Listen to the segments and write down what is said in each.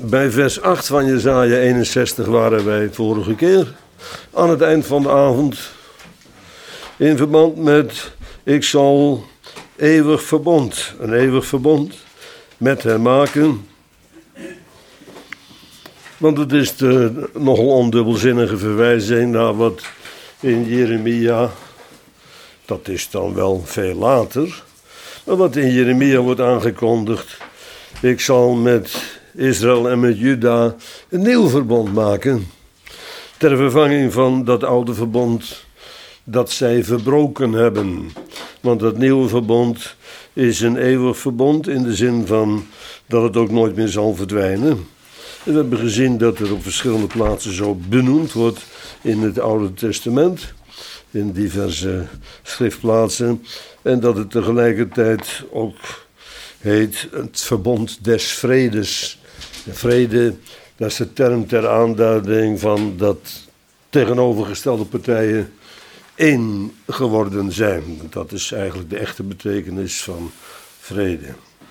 Bij vers 8 van Jesaja 61 waren wij vorige keer. Aan het eind van de avond. In verband met, ik zal een eeuwig verbond met hem maken. Want het is de nogal ondubbelzinnige verwijzing naar wat in Jeremia, dat is dan wel veel later, maar wat in Jeremia wordt aangekondigd. Ik zal met Israël en met Juda een nieuw verbond maken. Ter vervanging van dat oude verbond dat zij verbroken hebben. Want dat nieuwe verbond is een eeuwig verbond in de zin van dat het ook nooit meer zal verdwijnen. En we hebben gezien dat er op verschillende plaatsen zo benoemd wordt in het Oude Testament. In diverse schriftplaatsen. En dat het tegelijkertijd ook heet het verbond des vredes. De vrede, dat is de term ter aanduiding van dat tegenovergestelde partijen één geworden zijn. Dat is eigenlijk de echte betekenis van vrede.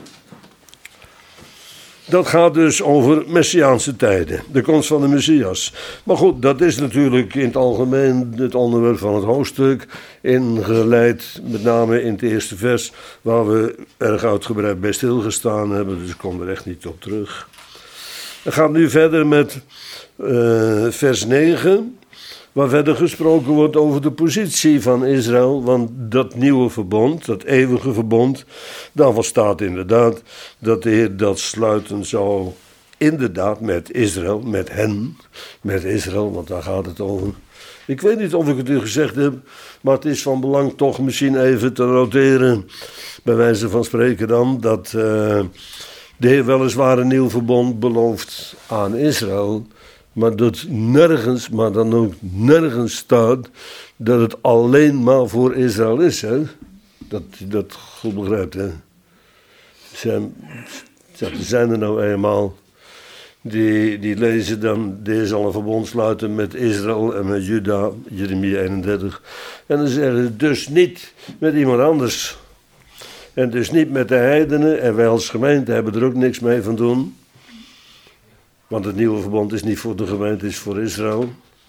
Dat gaat dus over Messiaanse tijden, de komst van de Messias. Maar goed, dat is natuurlijk in het algemeen het onderwerp van het hoofdstuk, ingeleid met name in het eerste vers, waar we erg uitgebreid bij stilgestaan hebben, dus ik kom er echt niet op terug. We gaan nu verder met vers 9, waar verder gesproken wordt over de positie van Israël, want dat nieuwe verbond, dat eeuwige verbond, daarvan staat inderdaad dat de Heer dat sluiten zou, inderdaad met Israël, met hen, met Israël, want daar gaat het over. Ik weet niet of ik het u gezegd heb, maar het is van belang toch misschien even te noteren, bij wijze van spreken dan, dat de Heer weliswaar een nieuw verbond belooft aan Israël, maar dat nergens, maar dan ook nergens staat dat het alleen maar voor Israël is. Hè? Dat goed begrijpt. Hè? Er zijn er nou eenmaal die lezen dan, deze zal een verbond sluiten met Israël en met Juda, Jeremia 31. En dan zeggen ze dus niet met iemand anders. En dus niet met de heidenen. En wij als gemeente hebben er ook niks mee van doen. Want het nieuwe verbond is niet voor de gemeente, het is voor Israël.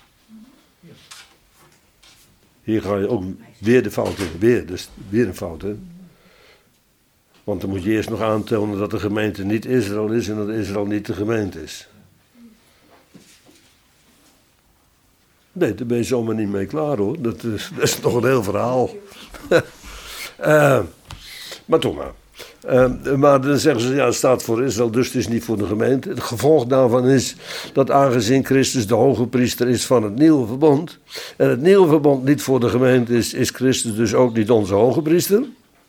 Hier ga je ook weer de fout in. Dus weer een fout, hè. Want dan moet je eerst nog aantonen dat de gemeente niet Israël is en dat Israël niet de gemeente is. Nee, daar ben je zomaar niet mee klaar, hoor. Dat is nog een heel verhaal. Maar toch maar. Maar dan zeggen ze, ja, het staat voor Israël, dus het is niet voor de gemeente. Het gevolg daarvan is dat aangezien Christus de hoge priester is van het nieuwe verbond, en het nieuwe verbond niet voor de gemeente is Christus dus ook niet onze hoge priester.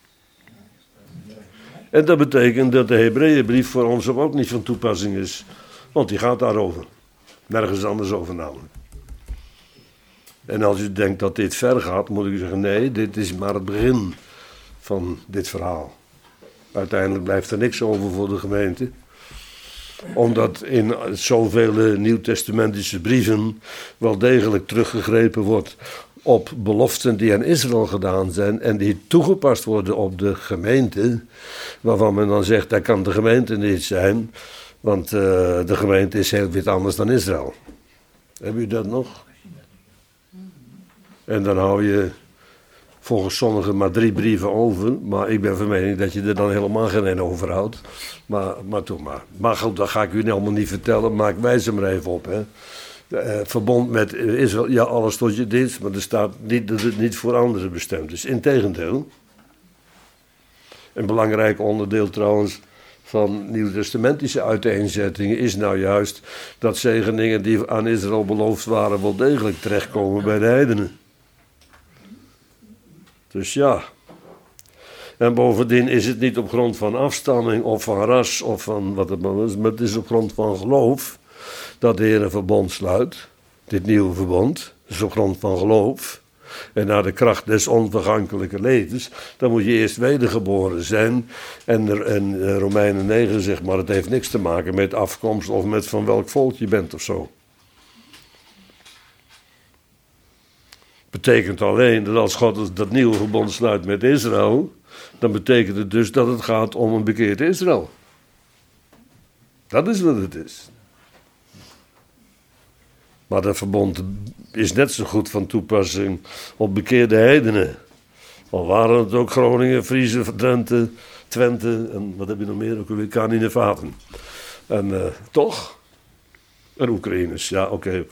En dat betekent dat de Hebreeënbrief voor ons ook niet van toepassing is, want die gaat daarover. Nergens anders over namelijk. En als u denkt dat dit ver gaat, moet ik zeggen, nee, dit is maar het begin van dit verhaal. Uiteindelijk blijft er niks over voor de gemeente. Omdat in zoveel nieuwtestamentische brieven wel degelijk teruggegrepen wordt op beloften die aan Israël gedaan zijn en die toegepast worden op de gemeente. Waarvan men dan zegt, dat kan de gemeente niet zijn, want de gemeente is heel wat anders dan Israël. Heb u dat nog? En dan hou je volgens sommigen maar 3 brieven over. Maar ik ben van mening dat je er dan helemaal geen een overhoudt. Maar toch maar. Maar goed, dat ga ik u helemaal niet vertellen. Maar ik wijs hem er even op. Hè. Verbond met Israël, ja, alles tot je dienst. Maar er staat niet dat het niet voor anderen bestemd is. Integendeel. Een belangrijk onderdeel trouwens van nieuwtestamentische uiteenzettingen is nou juist dat zegeningen die aan Israël beloofd waren wel degelijk terechtkomen bij de heidenen. Dus ja. En bovendien is het niet op grond van afstamming of van ras of van wat het maar is, maar het is op grond van geloof dat de Heer een verbond sluit. Dit nieuwe verbond. Dat is op grond van geloof. En naar de kracht des onvergankelijke levens, dan moet je eerst wedergeboren zijn. En Romeinen 9 zegt, maar het heeft niks te maken met afkomst of met van welk volk je bent of zo. Betekent alleen dat als God dat nieuwe verbond sluit met Israël, dan betekent het dus dat het gaat om een bekeerd Israël. Dat is wat het is. Maar dat verbond is net zo goed van toepassing op bekeerde heidenen. Al waren het ook Groningen, Friese, Drenthe, Twente en wat heb je nog meer? Ook alweer Kaninevaten. En toch? En Oekraïners, ja, oké.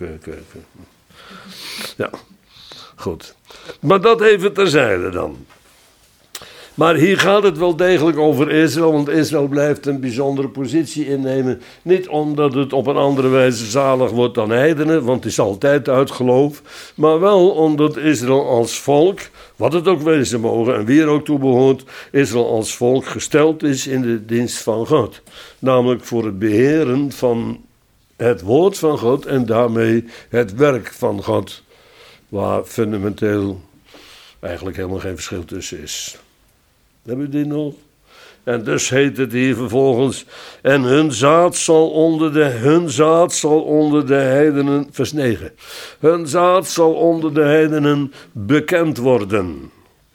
Ja, goed. Maar dat even terzijde dan. Maar hier gaat het wel degelijk over Israël, want Israël blijft een bijzondere positie innemen. Niet omdat het op een andere wijze zalig wordt dan heidenen, want het is altijd uit geloof. Maar wel omdat Israël als volk, wat het ook wezen mogen en wie er ook toe behoort, Israël als volk gesteld is in de dienst van God. Namelijk voor het beheren van het woord van God en daarmee het werk van God. Waar fundamenteel eigenlijk helemaal geen verschil tussen is. Hebben we die nog? En dus heet het hier vervolgens, en hun zaad zal onder de heidenen, vers 9, hun zaad zal onder de heidenen bekend worden.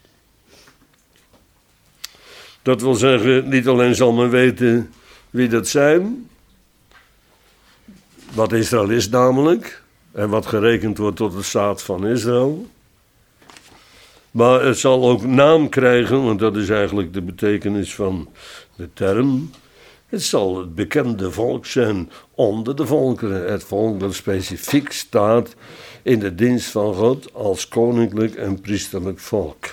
Dat wil zeggen, niet alleen zal men weten wie dat zijn, wat Israël is namelijk, en wat gerekend wordt tot het zaad van Israël. Maar het zal ook naam krijgen, want dat is eigenlijk de betekenis van de term. Het zal het bekende volk zijn onder de volkeren. Het volk dat specifiek staat in de dienst van God als koninklijk en priesterlijk volk.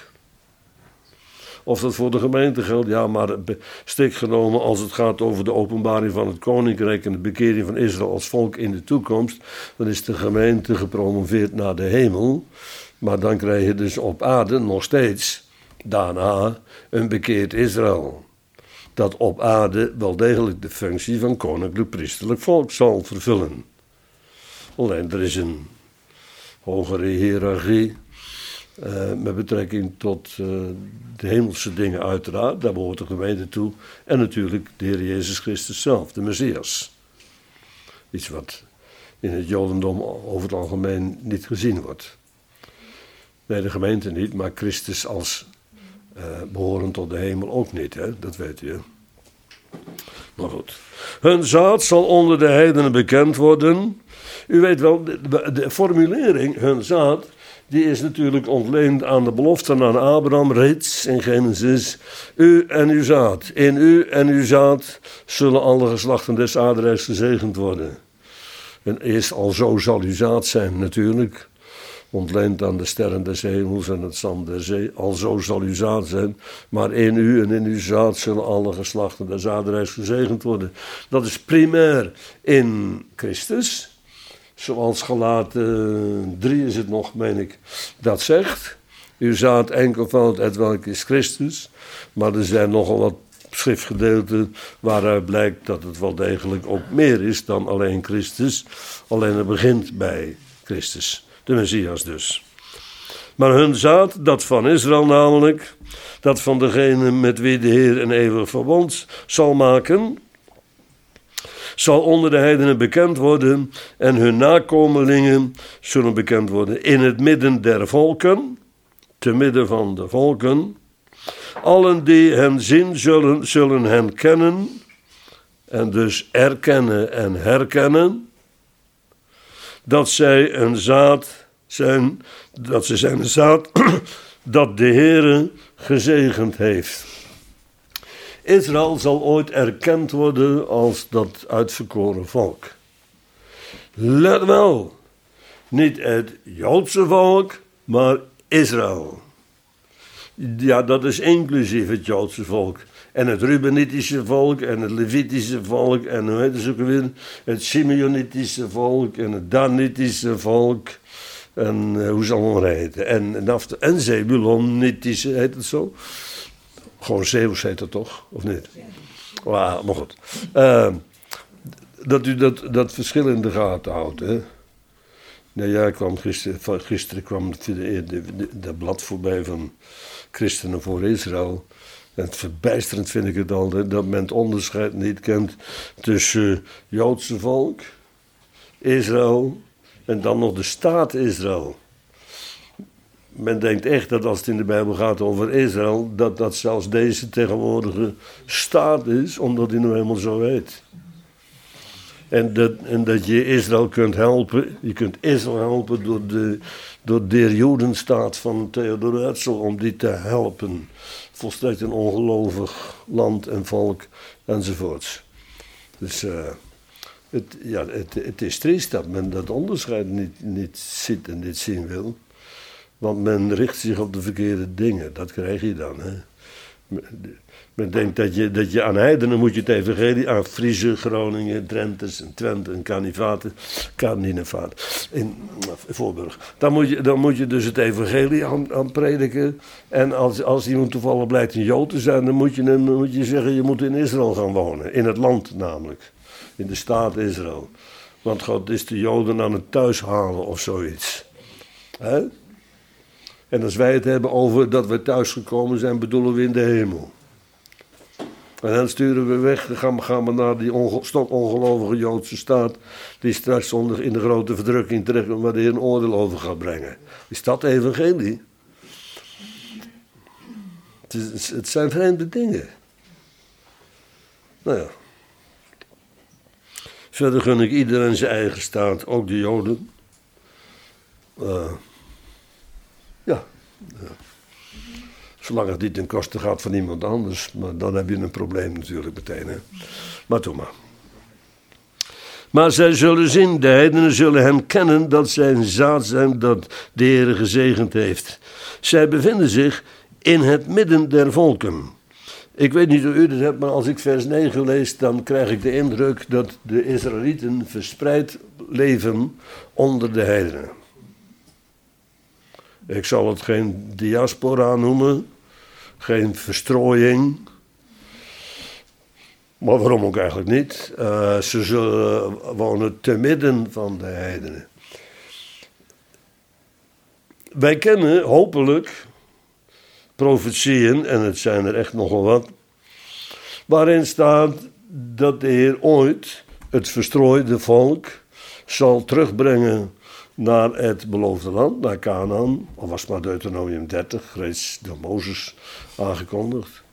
Of dat voor de gemeente geldt, ja, maar strikt genomen als het gaat over de openbaring van het koninkrijk en de bekering van Israël als volk in de toekomst, dan is de gemeente gepromoveerd naar de hemel. Maar dan krijg je dus op aarde nog steeds daarna een bekeerd Israël. Dat op aarde wel degelijk de functie van koninklijk priesterlijk volk zal vervullen. Alleen er is een hogere hiërarchie met betrekking tot de hemelse dingen uiteraard. Daar behoort de gemeente toe. En natuurlijk de Heer Jezus Christus zelf, de Messias. Iets wat in het Jodendom over het algemeen niet gezien wordt. Nee, de gemeente niet, maar Christus als behorend tot de hemel ook niet, hè? Dat weet u. Maar goed. Hun zaad zal onder de heidenen bekend worden. U weet wel, de formulering, hun zaad, die is natuurlijk ontleend aan de belofte aan Abraham reeds in Genesis. U en uw zaad, in u en uw zaad zullen alle geslachten des aardrijks gezegend worden. En eerst al zo zal uw zaad zijn natuurlijk. Ontleend aan de sterren des hemels en het zand der zee. Alzo zal uw zaad zijn. Maar in u en in uw zaad zullen alle geslachten des aardrijks gezegend worden. Dat is primair in Christus. Zoals Galaten 3 is het nog, meen ik, dat zegt. Uw zaad enkelvoud, hetwelk is Christus. Maar er zijn nogal wat schriftgedeelten waaruit blijkt dat het wel degelijk ook meer is dan alleen Christus. Alleen het begint bij Christus. De Messias dus. Maar hun zaad, dat van Israël namelijk, dat van degene met wie de Heer een eeuwig verbond zal maken, zal onder de heidenen bekend worden en hun nakomelingen zullen bekend worden in het midden der volken, te midden van de volken. Allen die hen zien zullen hen kennen en dus erkennen en herkennen. Dat zij een zaad zijn, dat ze zijn een zaad dat de Heere gezegend heeft. Israël zal ooit erkend worden als dat uitverkoren volk. Let wel, niet het Joodse volk, maar Israël. Ja, dat is inclusief het Joodse volk. En het Rubenitische volk en het Levitische volk en hoe heet het ook weer? Het Simeonitische volk en het Danitische volk. En hoe zal het maar heten? En Zebulonitische, heet het zo? Gewoon Zeeuws heet het toch, of niet? Ja, maar goed. Dat u dat verschil in de gaten houdt, hè? Nou ja, gisteren kwam dat blad voorbij van Christenen voor Israël. En het verbijsterend vind ik het al, dat men het onderscheid niet kent tussen Joodse volk, Israël en dan nog de staat Israël. Men denkt echt dat als het in de Bijbel gaat over Israël, dat zelfs deze tegenwoordige staat is, omdat hij nou helemaal zo heet. En dat je Israël kunt helpen. Je kunt Israël helpen door de Jodenstaat van Theodor Herzl, om die te helpen. Volstrekt een ongelovig land en volk enzovoorts. Dus het is triest dat men dat onderscheid niet ziet en niet zien wil. Want men richt zich op de verkeerde dingen. Dat krijg je dan. Hè? Men denkt dat je aan heidenen moet je het evangelie, aan Friese, Groningen, Drenthes en Twente en Kaninevaart in Voorburg. Dan moet je dus het evangelie aan prediken. En als iemand toevallig blijkt een Jood te zijn, dan moet je zeggen, je moet in Israël gaan wonen. In het land namelijk. In de staat Israël. Want God is de Joden aan het thuis halen of zoiets. Hè? En als wij het hebben over dat we thuisgekomen zijn, bedoelen we in de hemel. En dan sturen we weg, dan gaan we naar die stokongelovige Joodse staat, die straks in de grote verdrukking terechtkomt, waar de Heer een oordeel over gaat brengen. Is dat evangelie? Het zijn vreemde dingen. Nou ja. Verder gun ik iedereen zijn eigen staat, ook de Joden. Ja. Zolang het niet ten koste gaat van iemand anders. Maar dan heb je een probleem natuurlijk meteen. Hè? Maar doe maar. Maar zij zullen zien, de heidenen zullen hem kennen dat zij een zaad zijn dat de Heer gezegend heeft. Zij bevinden zich in het midden der volken. Ik weet niet hoe u dat hebt, maar als ik vers 9 lees, dan krijg ik de indruk dat de Israëlieten verspreid leven onder de heidenen. Ik zal het geen diaspora noemen, geen verstrooiing. Maar waarom ook eigenlijk niet? Ze zullen wonen te midden van de heidenen. Wij kennen hopelijk profetieën, en het zijn er echt nogal wat, waarin staat dat de Heer ooit het verstrooide volk zal terugbrengen naar het beloofde land, naar Canaan. Of was het maar Deuteronomium 30, reeds door Mozes aangekondigd.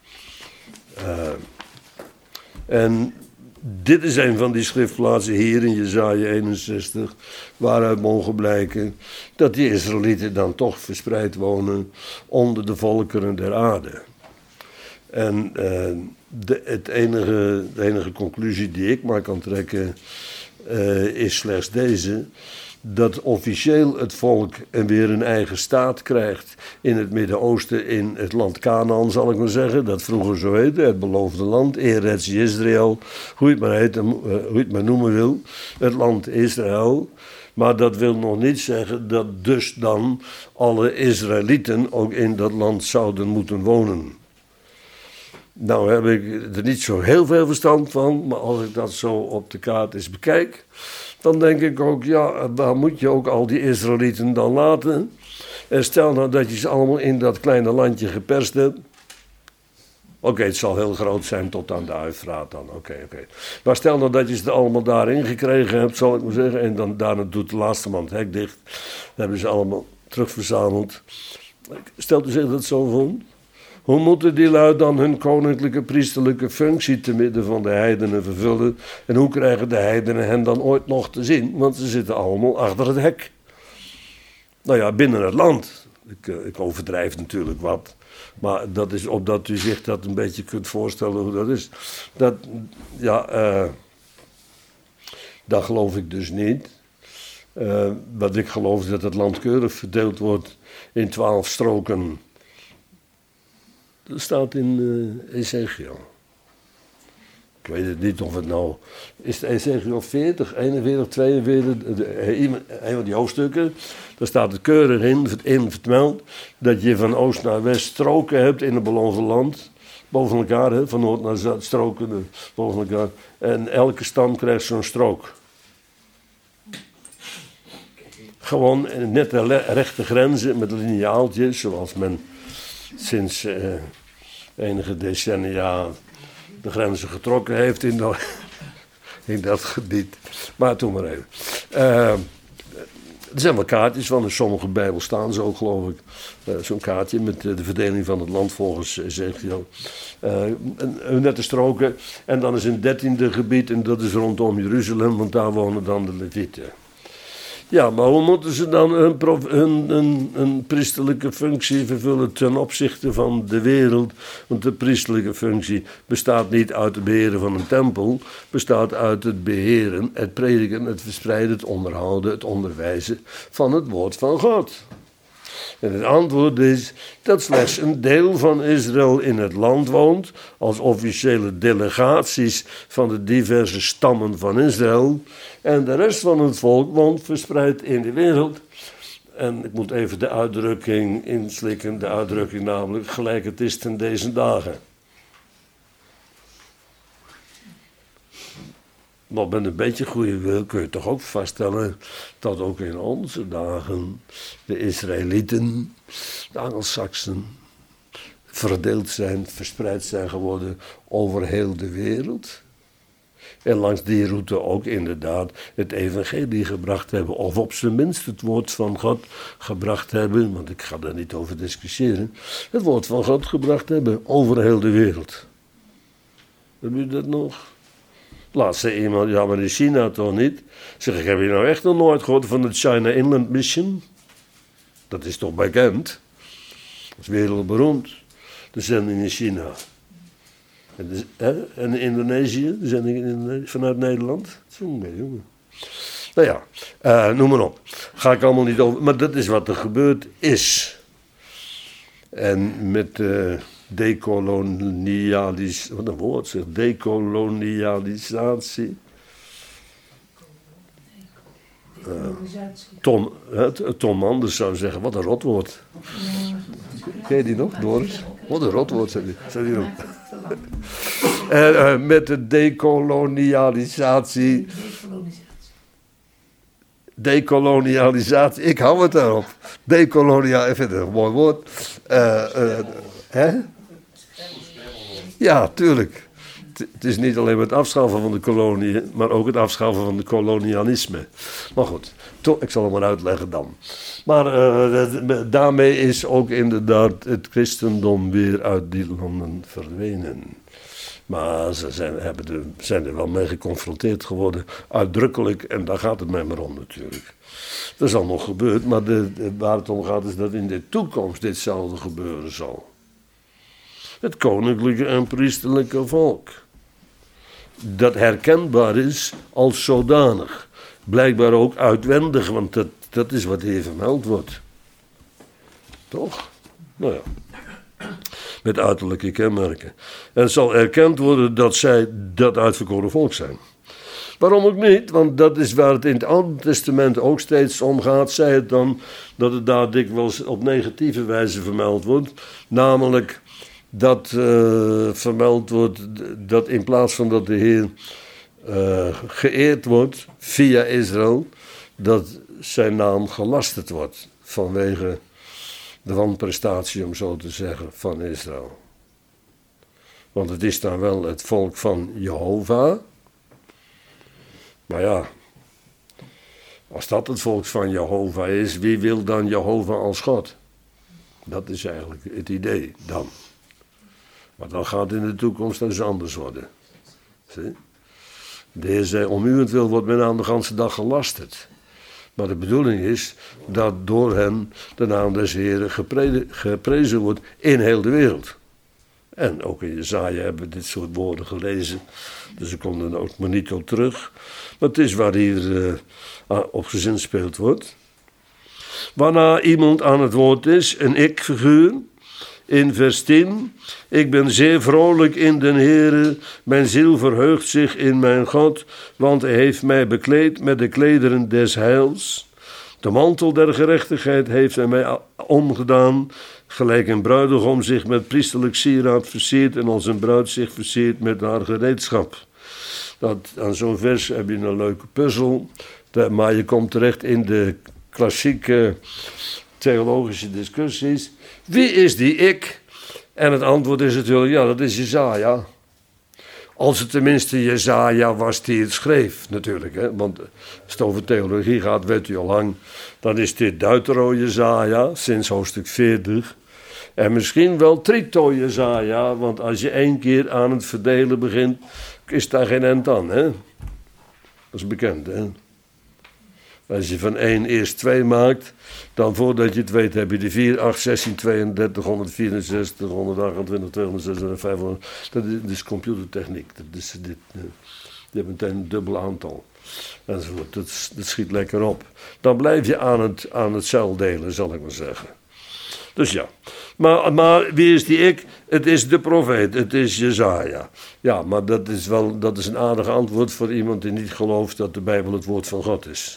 En dit is een van die schriftplaatsen hier in Jesaja 61, waaruit mogen blijken dat die Israëlieten dan toch verspreid wonen onder de volkeren der aarde. En de enige conclusie die ik maar kan trekken is slechts deze: dat officieel het volk weer een eigen staat krijgt in het Midden-Oosten, in het land Canaan zal ik maar zeggen, dat vroeger zo heette, het beloofde land, Eretz Israël, hoe je het maar noemen wil, het land Israël. Maar dat wil nog niet zeggen dat dus dan alle Israëlieten ook in dat land zouden moeten wonen. Nou heb ik er niet zo heel veel verstand van, maar als ik dat zo op de kaart eens bekijk, dan denk ik ook, ja, waar moet je ook al die Israëlieten dan laten? En stel nou dat je ze allemaal in dat kleine landje geperst hebt. Oké, het zal heel groot zijn tot aan de Uifraat dan. Oké. Maar stel nou dat je ze allemaal daarin gekregen hebt, zal ik maar zeggen. En dan daarna doet de laatste man het hek dicht. Dan hebben ze allemaal terugverzameld. Stelt u zich dat zo voor? Hoe moeten die lui dan hun koninklijke priesterlijke functie te midden van de heidenen vervullen? En hoe krijgen de heidenen hen dan ooit nog te zien? Want ze zitten allemaal achter het hek. Nou ja, binnen het land. Ik overdrijf natuurlijk wat. Maar dat is opdat u zich dat een beetje kunt voorstellen hoe dat is. Dat geloof ik dus niet. Wat ik geloof is dat het land keurig verdeeld wordt in 12 stroken. Dat staat in Ezekiel. Ik weet het niet of het nou... Is het Ezekiel 40, 41, 42... Een van die hoofdstukken. Daar staat het keurig in vermeld dat je van oost naar west stroken hebt in het beloofde land. Boven elkaar, hè, van noord naar zuid, stroken boven elkaar. En elke stam krijgt zo'n strook. Gewoon net de rechte grenzen met lineaaltjes, zoals men sinds enige decennia de grenzen getrokken heeft in dat gebied. Maar toen maar even. Er zijn wel kaartjes van, in sommige Bijbels staan ze ook, geloof ik. Zo'n kaartje met de verdeling van het land volgens Ezekiel. Nette stroken. En dan is een 13e gebied, en dat is rondom Jeruzalem, want daar wonen dan de Levieten. Ja, maar hoe moeten ze dan een priesterlijke functie vervullen ten opzichte van de wereld? Want de priesterlijke functie bestaat niet uit het beheren van een tempel, bestaat uit het beheren, het prediken, het verspreiden, het onderhouden, het onderwijzen van het woord van God. En het antwoord is dat slechts een deel van Israël in het land woont, als officiële delegaties van de diverse stammen van Israël. En de rest van het volk woont verspreid in de wereld. En ik moet even de uitdrukking inslikken, de uitdrukking namelijk gelijk het is ten deze dagen. Maar met een beetje goede wil kun je toch ook vaststellen dat ook in onze dagen de Israëlieten, de Angelsaksen, verdeeld zijn, verspreid zijn geworden over heel de wereld. En langs die route ook inderdaad het evangelie gebracht hebben. Of op zijn minst het woord van God gebracht hebben. Want ik ga daar niet over discussiëren. Het woord van God gebracht hebben over heel de wereld. Heb je dat nog? Laatst zei iemand, ja maar in China toch niet? Zeg ik, heb je nou echt nog nooit gehoord van de China Inland Mission? Dat is toch bekend? Dat is wereldberoemd. De zending in China. En Indonesië, de zending vanuit Nederland. Jongen. Nou ja, noem maar op. Ga ik allemaal niet over. Maar dat is wat er gebeurd is. En met dekolonialisatie, wat een woord zeg, dekolonialisatie. Tom Anders zou zeggen, wat een rotwoord. Ken je die nog, Doris? Wat een rotwoord, zei die nog. Met de dekolonialisatie. Dekolonialisatie, ik hou het daarop. Dekolonialisatie, ik vind het een mooi woord. Hè? Ja, tuurlijk. Het is niet alleen het afschaffen van de kolonie, maar ook het afschaffen van de kolonialisme. Maar goed, ik zal het maar uitleggen dan. Maar daarmee is ook inderdaad het christendom weer uit die landen verdwenen. Maar ze zijn er wel mee geconfronteerd geworden, uitdrukkelijk, en daar gaat het mij maar om natuurlijk. Dat is al nog gebeurd, maar waar het om gaat is dat in de toekomst ditzelfde gebeuren zal. Het koninklijke en priesterlijke volk. Dat herkenbaar is als zodanig. Blijkbaar ook uitwendig, want dat is wat hier vermeld wordt. Toch? Nou ja. Met uiterlijke kenmerken. En het zal erkend worden dat zij dat uitverkoren volk zijn. Waarom ook niet? Want dat is waar het in het Oude Testament ook steeds om gaat. Zij het dan dat het daar dikwijls op negatieve wijze vermeld wordt. Namelijk dat vermeld wordt dat in plaats van dat de Heer geëerd wordt via Israël, dat zijn naam gelasterd wordt vanwege de wanprestatie, om zo te zeggen, van Israël. Want het is dan wel het volk van Jehovah. Maar ja, als dat het volk van Jehovah is, wie wil dan Jehovah als God? Dat is eigenlijk het idee dan. Maar dan gaat in de toekomst eens anders worden. Zie? De Heer zei, om uwentwil wordt men aan de ganse dag gelasterd. Maar de bedoeling is dat door hen de naam des Heren geprezen wordt in heel de wereld. En ook in Jesaja hebben we dit soort woorden gelezen. Dus ik kom er ook maar niet op terug. Maar het is waar hier op gezinspeeld wordt. Waarna iemand aan het woord is, een ik-figuur. In vers 10, ik ben zeer vrolijk in den Heere, mijn ziel verheugt zich in mijn God, want hij heeft mij bekleed met de klederen des heils. De mantel der gerechtigheid heeft hij mij omgedaan, gelijk een bruidegom zich met priesterlijk sieraad versiert en als een bruid zich versiert met haar gereedschap. Aan zo'n vers heb je een leuke puzzel, maar je komt terecht in de klassieke theologische discussies. Wie is die ik? En het antwoord is natuurlijk, ja, dat is Jesaja. Als het tenminste Jesaja was die het schreef, natuurlijk. Hè? Want als het over theologie gaat, weet u al lang. Dan is dit Deutero-Jesaja, sinds hoofdstuk 40. En misschien wel Trito-Jesaja, want als je 1 keer aan het verdelen begint, is daar geen end aan. Hè? Dat is bekend, hè? Als je van 1 eerst 2 maakt, dan voordat je het weet heb je de 4, 8, 16, 32, 164, 128, 256, 500. Dat is computertechniek. Die hebben meteen een dubbel aantal. Enzovoort. Dat schiet lekker op. Dan blijf je aan het celdelen, zal ik maar zeggen. Dus ja. Maar wie is die ik? Het is de profeet, het is Jesaja. Ja, maar dat is een aardig antwoord voor iemand die niet gelooft dat de Bijbel het woord van God is.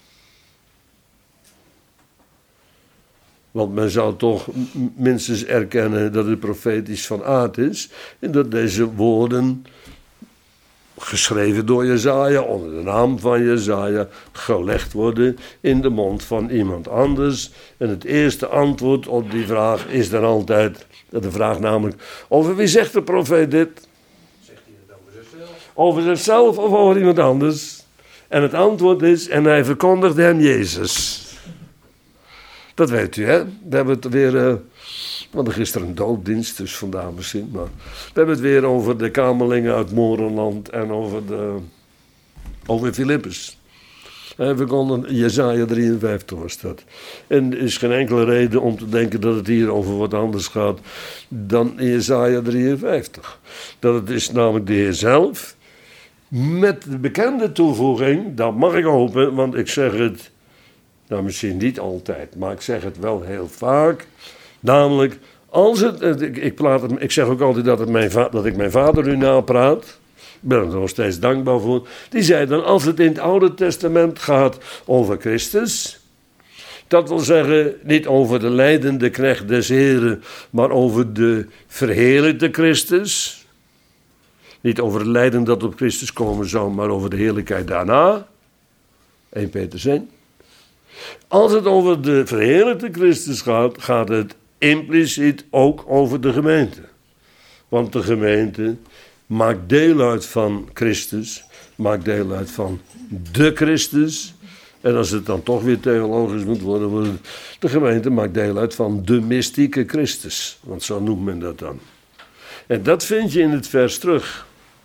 Want men zou toch minstens erkennen dat het profetisch van aard is. En dat deze woorden, geschreven door Jesaja, onder de naam van Jesaja, gelegd worden in de mond van iemand anders. En het eerste antwoord op die vraag is dan altijd, de vraag namelijk, over wie zegt de profeet dit? Zegt hij het over zichzelf? Over zichzelf of over iemand anders? En het antwoord is, en hij verkondigde hem Jezus. Dat weet u, hè? We hebben het weer, we hadden gisteren een doopdienst, dus vandaar misschien. Maar we hebben het weer over de kamerlingen uit Morenland en over Filippus. We konden, Jesaja 53 was dat. En er is geen enkele reden om te denken dat het hier over wat anders gaat dan Jesaja 53. Dat het is namelijk de Heer zelf, met de bekende toevoeging, dat mag ik hopen, want ik zeg het, nou misschien niet altijd, maar ik zeg het wel heel vaak. Namelijk, als het, ik zeg ook altijd dat ik mijn vader u napraat. Ik ben er nog steeds dankbaar voor. Die zei dan, als het in het Oude Testament gaat over Christus, dat wil zeggen, niet over de lijdende knecht des Heren, maar over de verheerlijkte Christus. Niet over het lijden dat op Christus komen zou, maar over de heerlijkheid daarna. 1 Petrus 1. Als het over de verheerlijkte Christus gaat, gaat het impliciet ook over de gemeente. Want de gemeente maakt deel uit van Christus, maakt deel uit van de Christus. En als het dan toch weer theologisch moet worden, de gemeente maakt deel uit van de mystieke Christus. Want zo noemt men dat dan. En dat vind je in het vers terug.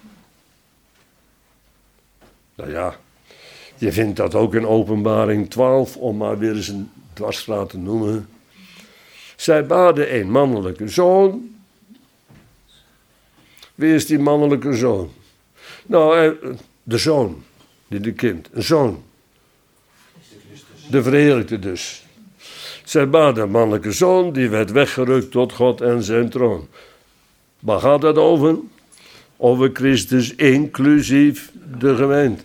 Nou ja, je vindt dat ook in Openbaring 12, om maar weer eens een dwarsstraat te noemen. Zij baden een mannelijke zoon. Wie is die mannelijke zoon? Nou, de zoon, niet een kind, een zoon. De verheerlijkte dus. Zij baden een mannelijke zoon, die werd weggerukt tot God en zijn troon. Waar gaat dat over? Over Christus, inclusief de gemeente.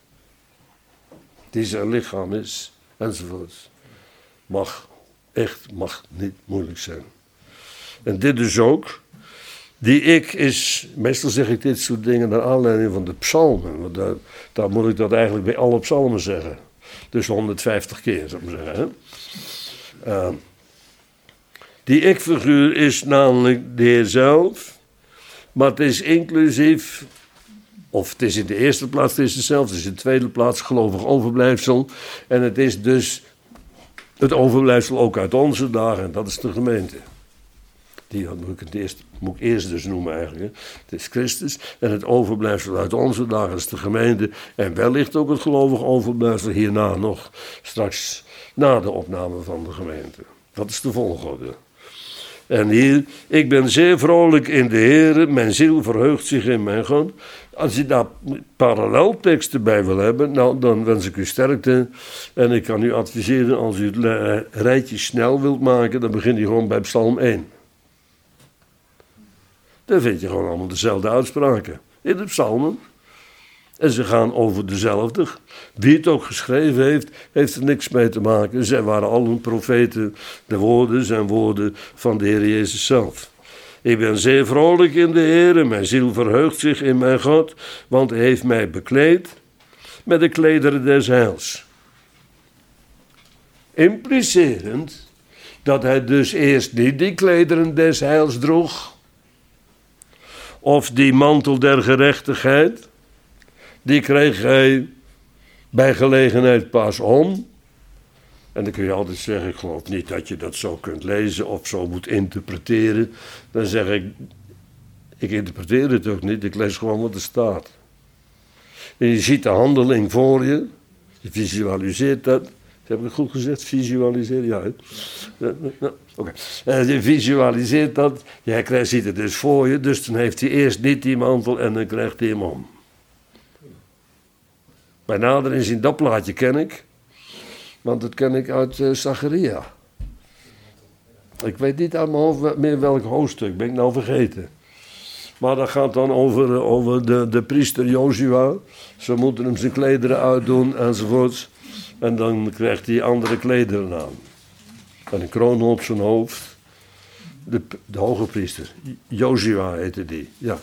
Die zijn lichaam is, enzovoort. Mag niet moeilijk zijn. En dit dus ook. Die ik is, meestal zeg ik dit soort dingen naar aanleiding van de psalmen. Want daar moet ik dat eigenlijk bij alle psalmen zeggen. Dus 150 keer, zou ik maar zeggen. Hè? Die ik-figuur is namelijk de Heer zelf. Maar het is inclusief, of het is in de eerste plaats, het is hetzelfde. Het is in de tweede plaats gelovig overblijfsel. En het is dus het overblijfsel ook uit onze dagen. En dat is de gemeente. Die moet ik eerst dus noemen eigenlijk. Hè. Het is Christus en het overblijfsel uit onze dagen is de gemeente. En wellicht ook het gelovig overblijfsel hierna nog. Straks na de opname van de gemeente. Dat is de volgorde. En hier, ik ben zeer vrolijk in de Heere, mijn ziel verheugt zich in mijn God. Als je daar parallelteksten bij wil hebben, nou, dan wens ik u sterkte. En ik kan u adviseren, als u het rijtje snel wilt maken, dan begin je gewoon bij Psalm 1. Daar vind je gewoon allemaal dezelfde uitspraken in de psalmen. En ze gaan over dezelfde. Wie het ook geschreven heeft, heeft er niks mee te maken. Zij waren allen profeten. De woorden zijn woorden van de Heer Jezus zelf. Ik ben zeer vrolijk in de Heer. Mijn ziel verheugt zich in mijn God. Want hij heeft mij bekleed met de klederen des heils. Implicerend dat hij dus eerst niet die klederen des heils droeg, Of die mantel der gerechtigheid, die kreeg hij bij gelegenheid pas om. En dan kun je altijd zeggen, ik geloof niet dat je dat zo kunt lezen of zo moet interpreteren. Dan zeg ik interpreteer het ook niet, ik lees gewoon wat er staat. En je ziet de handeling voor je, je visualiseert dat. Heb ik het goed gezegd? Visualiseer? Ja, oké. Je visualiseert dat, jij ziet het dus voor je, dus dan heeft hij eerst niet die mantel en dan krijgt hij hem om. Bij nader inzien, dat plaatje ken ik, want dat ken ik uit Zacharia. Ik weet niet uit mijn hoofd meer welk hoofdstuk, ben ik nou vergeten. Maar dat gaat dan over de priester Jozua. Ze moeten hem zijn klederen uitdoen enzovoorts. En dan krijgt hij andere klederen aan. En een kroon op zijn hoofd. De hoge priester. Jozua heette die, ja.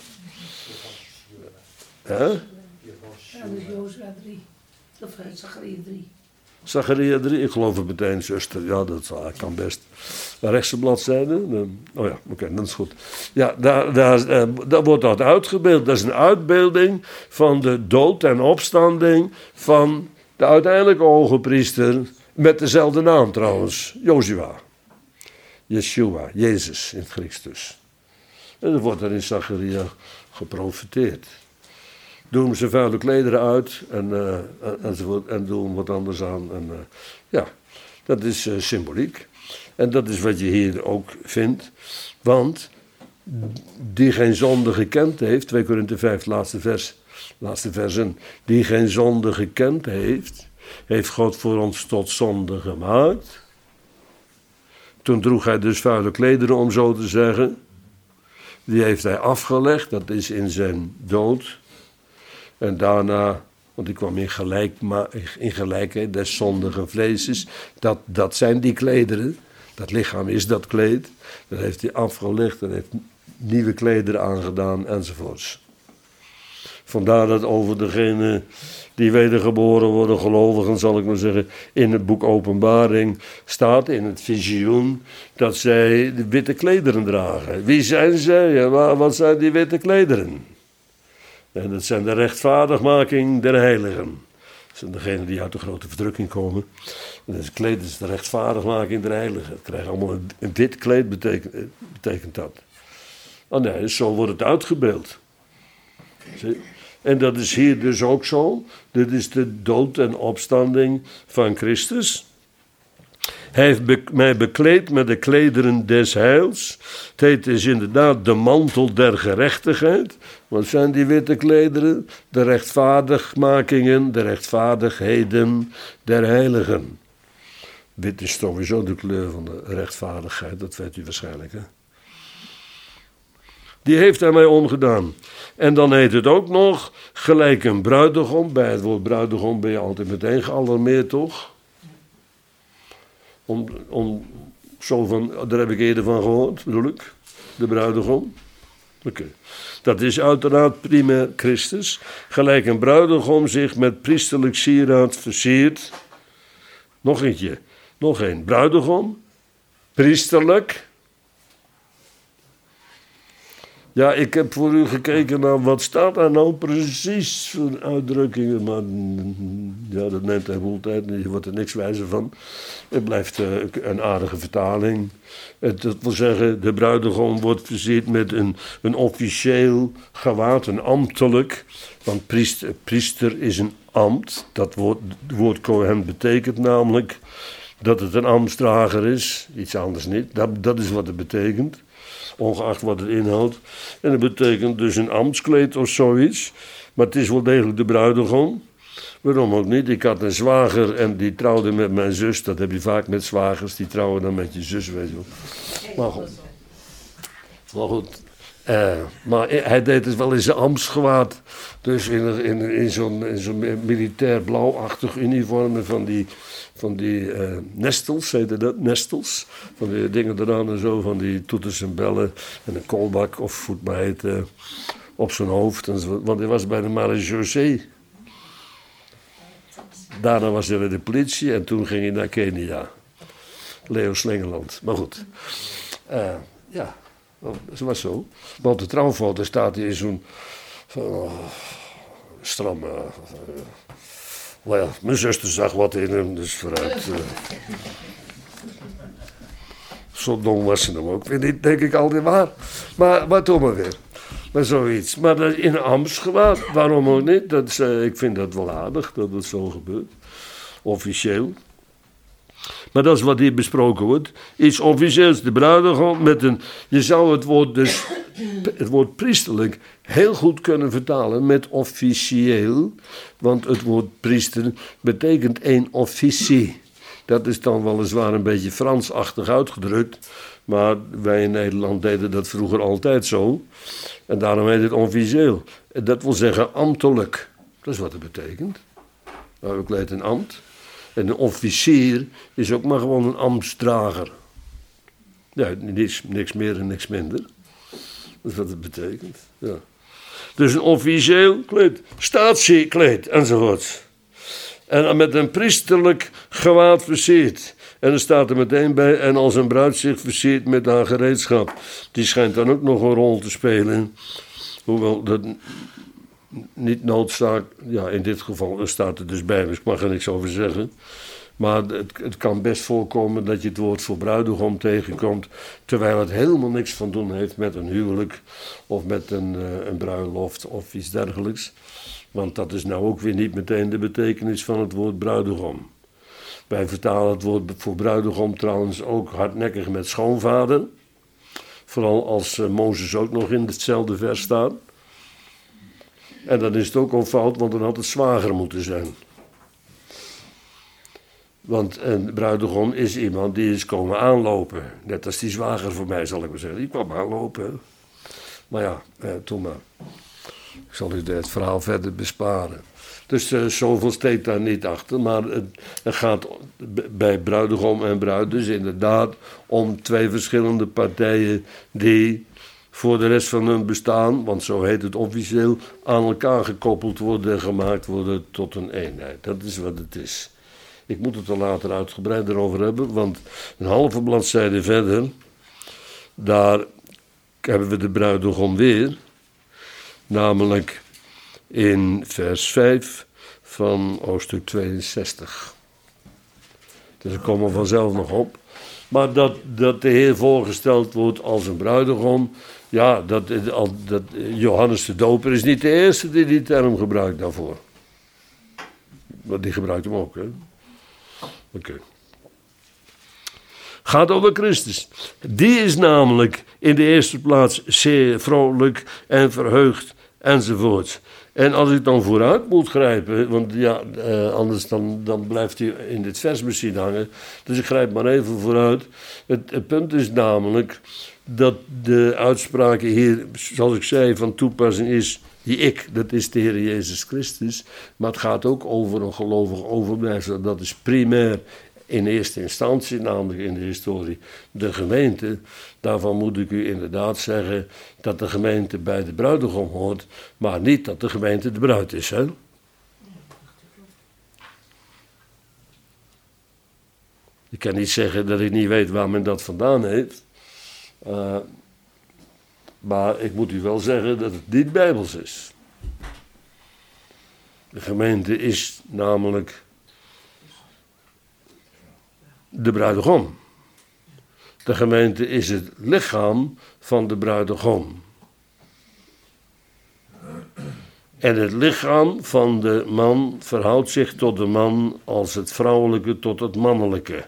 Hè? Ja, dus Jozua 3. Of Zacharia 3. Zacharia 3, ik geloof het meteen, zuster. Ja, dat kan best. De rechtse bladzijde. Oh ja, oké, dat is goed. Ja, daar wordt dat uitgebeeld. Dat is een uitbeelding van de dood en opstanding van de uiteindelijke hoge priester. Met dezelfde naam trouwens, Jozua. Yeshua, Jezus in het Grieks dus. En dat wordt dan in Zacharia geprofeteerd. Doe hem zijn vuile klederen uit en doe hem wat anders aan. Ja, dat is symboliek. En dat is wat je hier ook vindt. Want die geen zonde gekend heeft, 2 Korinthe 5, laatste versen. Die geen zonde gekend heeft, heeft God voor ons tot zonde gemaakt. Toen droeg hij dus vuile klederen, om zo te zeggen. Die heeft hij afgelegd, dat is in zijn dood. En daarna, want die kwam in gelijkheid des zondigen vleeses. Dat zijn die klederen. Dat lichaam is dat kleed. Dat heeft hij afgelegd en heeft nieuwe klederen aangedaan enzovoorts. Vandaar dat over degene die wedergeboren worden, gelovigen zal ik maar zeggen, in het boek Openbaring staat, in het visioen, dat zij de witte klederen dragen. Wie zijn zij? Ja, wat zijn die witte klederen? En dat zijn de rechtvaardigmaking der heiligen. Dat zijn degenen die uit de grote verdrukking komen. En dat kleed is de rechtvaardigmaking der heiligen. Het krijgt allemaal een wit kleed, betekent dat. Oh nee, zo wordt het uitgebeeld. Zie? En dat is hier dus ook zo. Dit is de dood en opstanding van Christus. Hij heeft mij bekleed met de klederen des heils. Het heet dus inderdaad de mantel der gerechtigheid. Wat zijn die witte klederen? De rechtvaardigmakingen, de rechtvaardigheden der heiligen. Wit is sowieso de kleur van de rechtvaardigheid, dat weet u waarschijnlijk, hè? Die heeft hij mij omgedaan. En dan heet het ook nog gelijk een bruidegom. Bij het woord bruidegom ben je altijd meteen gealarmeerd, toch? Zo van, daar heb ik eerder van gehoord, bedoel ik. De bruidegom. Oké. Dat is uiteraard primair Christus. Gelijk een bruidegom zich met priesterlijk sieraad versiert. Nog eentje. Nog één. Bruidegom. Priesterlijk. Ja, ik heb voor u gekeken naar wat staat daar nou precies voor uitdrukkingen. Maar ja, dat neemt een boel tijd. Je wordt er niks wijzer van. Het blijft een aardige vertaling. Dat wil zeggen, de bruidegom wordt versierd met een officieel gewaad, een ambtelijk. Want priester is een ambt. Dat woord Kohen betekent namelijk dat het een ambtsdrager is. Iets anders niet. Dat is wat het betekent. Ongeacht wat het inhoudt. En dat betekent dus een ambtskleed of zoiets. Maar het is wel degelijk de bruidegom. Waarom ook niet? Ik had een zwager en die trouwde met mijn zus. Dat heb je vaak met zwagers. Die trouwen dan met je zus, weet je wel. Maar goed. Maar hij deed het wel in zijn ambtsgewaad. Dus in zo'n militair blauwachtig uniform. Van die nestels, heette dat? Nestels. Van die dingen eraan en zo. Van die toeters en bellen. En een kolbak of voetmeid op zijn hoofd. Want hij was bij de marechaussee. Daarna was hij bij de politie. En toen ging hij naar Kenia. Leo Slengeland. Maar goed. Ja. Dat was zo. Maar op de trouwfoto staat hij in zo'n stramme... mijn zuster zag wat in hem, dus vooruit. Zo dom was ze hem ook weer niet, denk ik altijd waar. Maar toch maar weer. Maar zoiets. Maar in een ambtsgewaad, waarom ook niet? Ik vind dat wel aardig dat het zo gebeurt. Officieel. Maar dat is wat hier besproken wordt. Iets officieels. De bruidegom met een... Je zou het woord priesterlijk heel goed kunnen vertalen met officieel. Want het woord priester betekent een officie. Dat is dan weliswaar een beetje Fransachtig uitgedrukt. Maar wij in Nederland deden dat vroeger altijd zo. En daarom heet het officieel. Dat wil zeggen ambtelijk. Dat is wat het betekent. Nou, ik leid een ambt. En een officier is ook maar gewoon een ambtsdrager. Ja, niks meer en niks minder. Dat is wat het betekent. Ja. Dus een officieel kleed, statiekleed enzovoort. En met een priesterlijk gewaad versierd. En er staat er meteen bij, en als een bruid zich versiert met haar gereedschap. Die schijnt dan ook nog een rol te spelen. Hoewel dat niet noodzaak, ja in dit geval staat er dus bij, dus ik mag er niks over zeggen. Maar het kan best voorkomen dat je het woord voor bruidegom tegenkomt, terwijl het helemaal niks van doen heeft met een huwelijk of met een bruiloft of iets dergelijks. Want dat is nou ook weer niet meteen de betekenis van het woord bruidegom. Wij vertalen het woord voor bruidegom trouwens ook hardnekkig met schoonvader. Vooral als Mozes ook nog in hetzelfde vers staat. En dan is het ook al fout, want dan had het zwager moeten zijn. Want een bruidegom is iemand die is komen aanlopen. Net als die zwager voor mij, zal ik maar zeggen. Die kwam aanlopen. Maar ja, toen maar. Ik zal u het verhaal verder besparen. Dus zoveel steekt daar niet achter. Maar het gaat bij bruidegom en bruid dus inderdaad om twee verschillende partijen die voor de rest van hun bestaan, want zo heet het officieel, aan elkaar gekoppeld worden en gemaakt worden tot een eenheid. Dat is wat het is. Ik moet het er later uitgebreider over hebben, want een halve bladzijde verder, daar hebben we de bruidegom weer, namelijk in vers 5 van hoofdstuk 62. Dus ik kom er vanzelf nog op. Maar dat de Heer voorgesteld wordt als een bruidegom, ja, dat Johannes de Doper is niet de eerste die term gebruikt daarvoor. Maar die gebruikt hem ook, hè. Oké. Gaat over Christus. Die is namelijk in de eerste plaats zeer vrolijk en verheugd enzovoort. En als ik dan vooruit moet grijpen, want ja, anders dan blijft hij in dit vers misschien hangen. Dus ik grijp maar even vooruit. Het punt is namelijk dat de uitspraak hier, zoals ik zei, van toepassing is. Dat is de Heer Jezus Christus. Maar het gaat ook over een gelovig overblijfsel. Dat is primair in eerste instantie, namelijk in de historie, de gemeente. Daarvan moet ik u inderdaad zeggen dat de gemeente bij de bruidegom hoort, maar niet dat de gemeente de bruid is, hè? Ik kan niet zeggen dat ik niet weet waar men dat vandaan heeft. Maar ik moet u wel zeggen dat het niet bijbels is. De gemeente is namelijk de bruidegom. De gemeente is het lichaam van de bruidegom. En het lichaam van de man verhoudt zich tot de man als het vrouwelijke tot het mannelijke.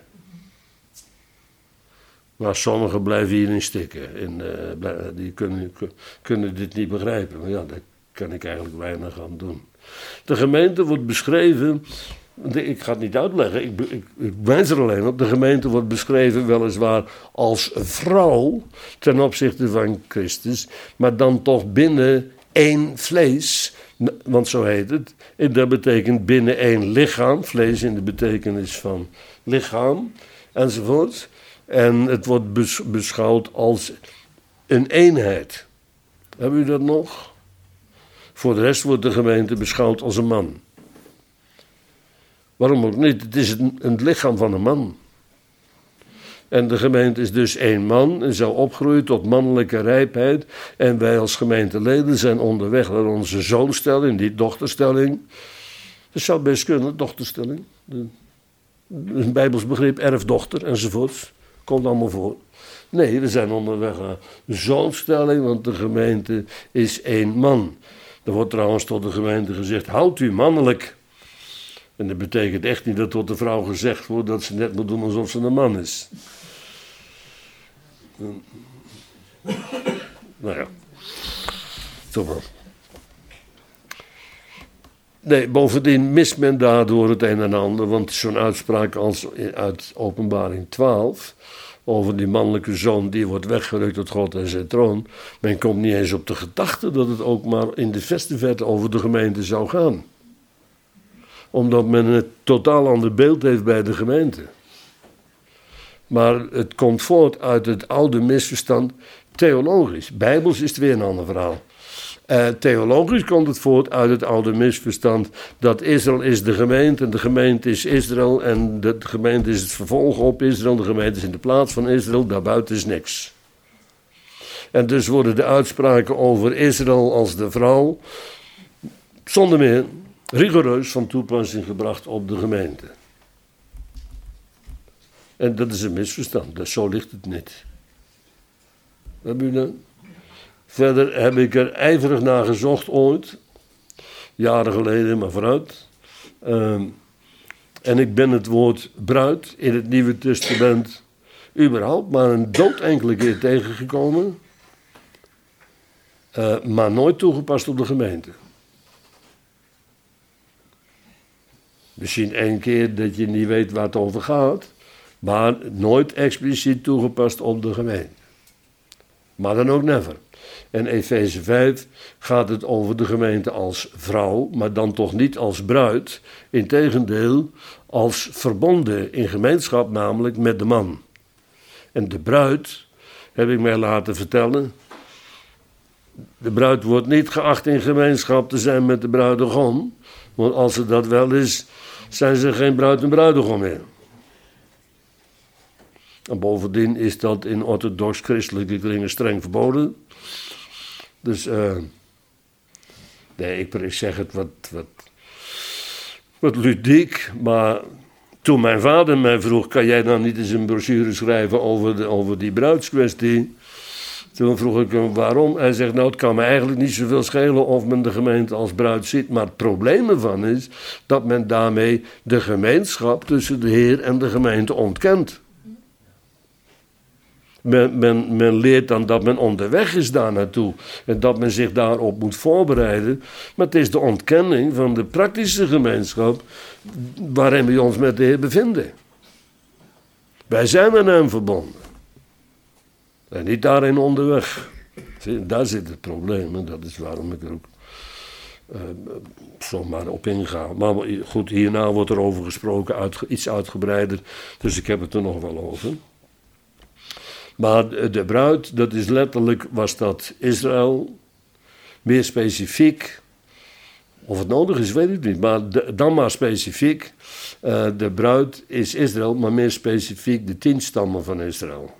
Maar sommigen blijven hierin stikken. En die kunnen dit niet begrijpen. Maar ja, daar kan ik eigenlijk weinig aan doen. De gemeente wordt beschreven. Ik ga het niet uitleggen, ik wijs er alleen op. De gemeente wordt beschreven weliswaar als vrouw ten opzichte van Christus. Maar dan toch binnen één vlees. Want zo heet het. En dat betekent binnen één lichaam. Vlees in de betekenis van lichaam. Enzovoort. En het wordt beschouwd als een eenheid. Hebben u dat nog? Voor de rest wordt de gemeente beschouwd als een man. Waarom ook niet? Het is een lichaam van een man. En de gemeente is dus één man en zal opgroeien tot mannelijke rijpheid. En wij als gemeenteleden zijn onderweg naar onze zoonstelling, niet dochterstelling. Dat zou best kunnen, dochterstelling. Een Bijbels begrip, erfdochter enzovoort. Komt allemaal voor. Nee, we zijn onderweg naar zoonstelling, want de gemeente is één man. Er wordt trouwens tot de gemeente gezegd, houdt u mannelijk. En dat betekent echt niet dat tot de vrouw gezegd wordt dat ze net moet doen alsof ze een man is. Nou ja, toch wel. Nee, bovendien mist men daardoor het een en ander, want zo'n uitspraak als uit Openbaring 12... over die mannelijke zoon die wordt weggerukt tot God en zijn troon. Men komt niet eens op de gedachte dat het ook maar in de verste verte over de gemeente zou gaan. Omdat men een totaal ander beeld heeft bij de gemeente. Maar het komt voort uit het oude misverstand theologisch. Bijbels is het weer een ander verhaal. Theologisch komt het voort uit het oude misverstand dat Israël is de gemeente en de gemeente is Israël en de gemeente is het vervolg op Israël, de gemeente is in de plaats van Israël, daarbuiten is niks. En dus worden de uitspraken over Israël als de vrouw zonder meer rigoureus van toepassing gebracht op de gemeente. En dat is een misverstand, dus zo ligt het niet. Heb u dat? Verder heb ik er ijverig naar gezocht ooit, jaren geleden, maar vooruit. En ik ben het woord bruid in het Nieuwe Testament überhaupt maar een doodenkele keer tegengekomen, maar nooit toegepast op de gemeente. Misschien 1 keer dat je niet weet waar het over gaat, maar nooit expliciet toegepast op de gemeente. Maar dan ook never. En Efeze 5 gaat het over de gemeente als vrouw, maar dan toch niet als bruid. Integendeel, als verbonden in gemeenschap, namelijk met de man. En de bruid, heb ik mij laten vertellen, de bruid wordt niet geacht in gemeenschap te zijn met de bruidegom. Want als ze dat wel is, zijn ze geen bruid en bruidegom meer. En bovendien is dat in orthodox-christelijke kringen streng verboden. Dus, nee, ik zeg het wat ludiek, maar toen mijn vader mij vroeg, kan jij nou niet eens een brochure schrijven over die bruidskwestie? Toen vroeg ik hem waarom. Hij zegt, nou, het kan me eigenlijk niet zoveel schelen of men de gemeente als bruid ziet. Maar het probleem ervan is dat men daarmee de gemeenschap tussen de Heer en de gemeente ontkent. Men leert dan dat men onderweg is daar naartoe en dat men zich daarop moet voorbereiden. Maar het is de ontkenning van de praktische gemeenschap waarin we ons met de Heer bevinden. Wij zijn met hem verbonden. En niet daarin onderweg. Daar zit het probleem en dat is waarom ik er ook zomaar op inga. Maar goed, hierna wordt er over gesproken, iets uitgebreider, dus ik heb het er nog wel over. Maar de bruid, dat is letterlijk, was dat Israël, meer specifiek, of het nodig is, weet ik niet, maar dan maar specifiek, de bruid is Israël, maar meer specifiek de 10 stammen van Israël.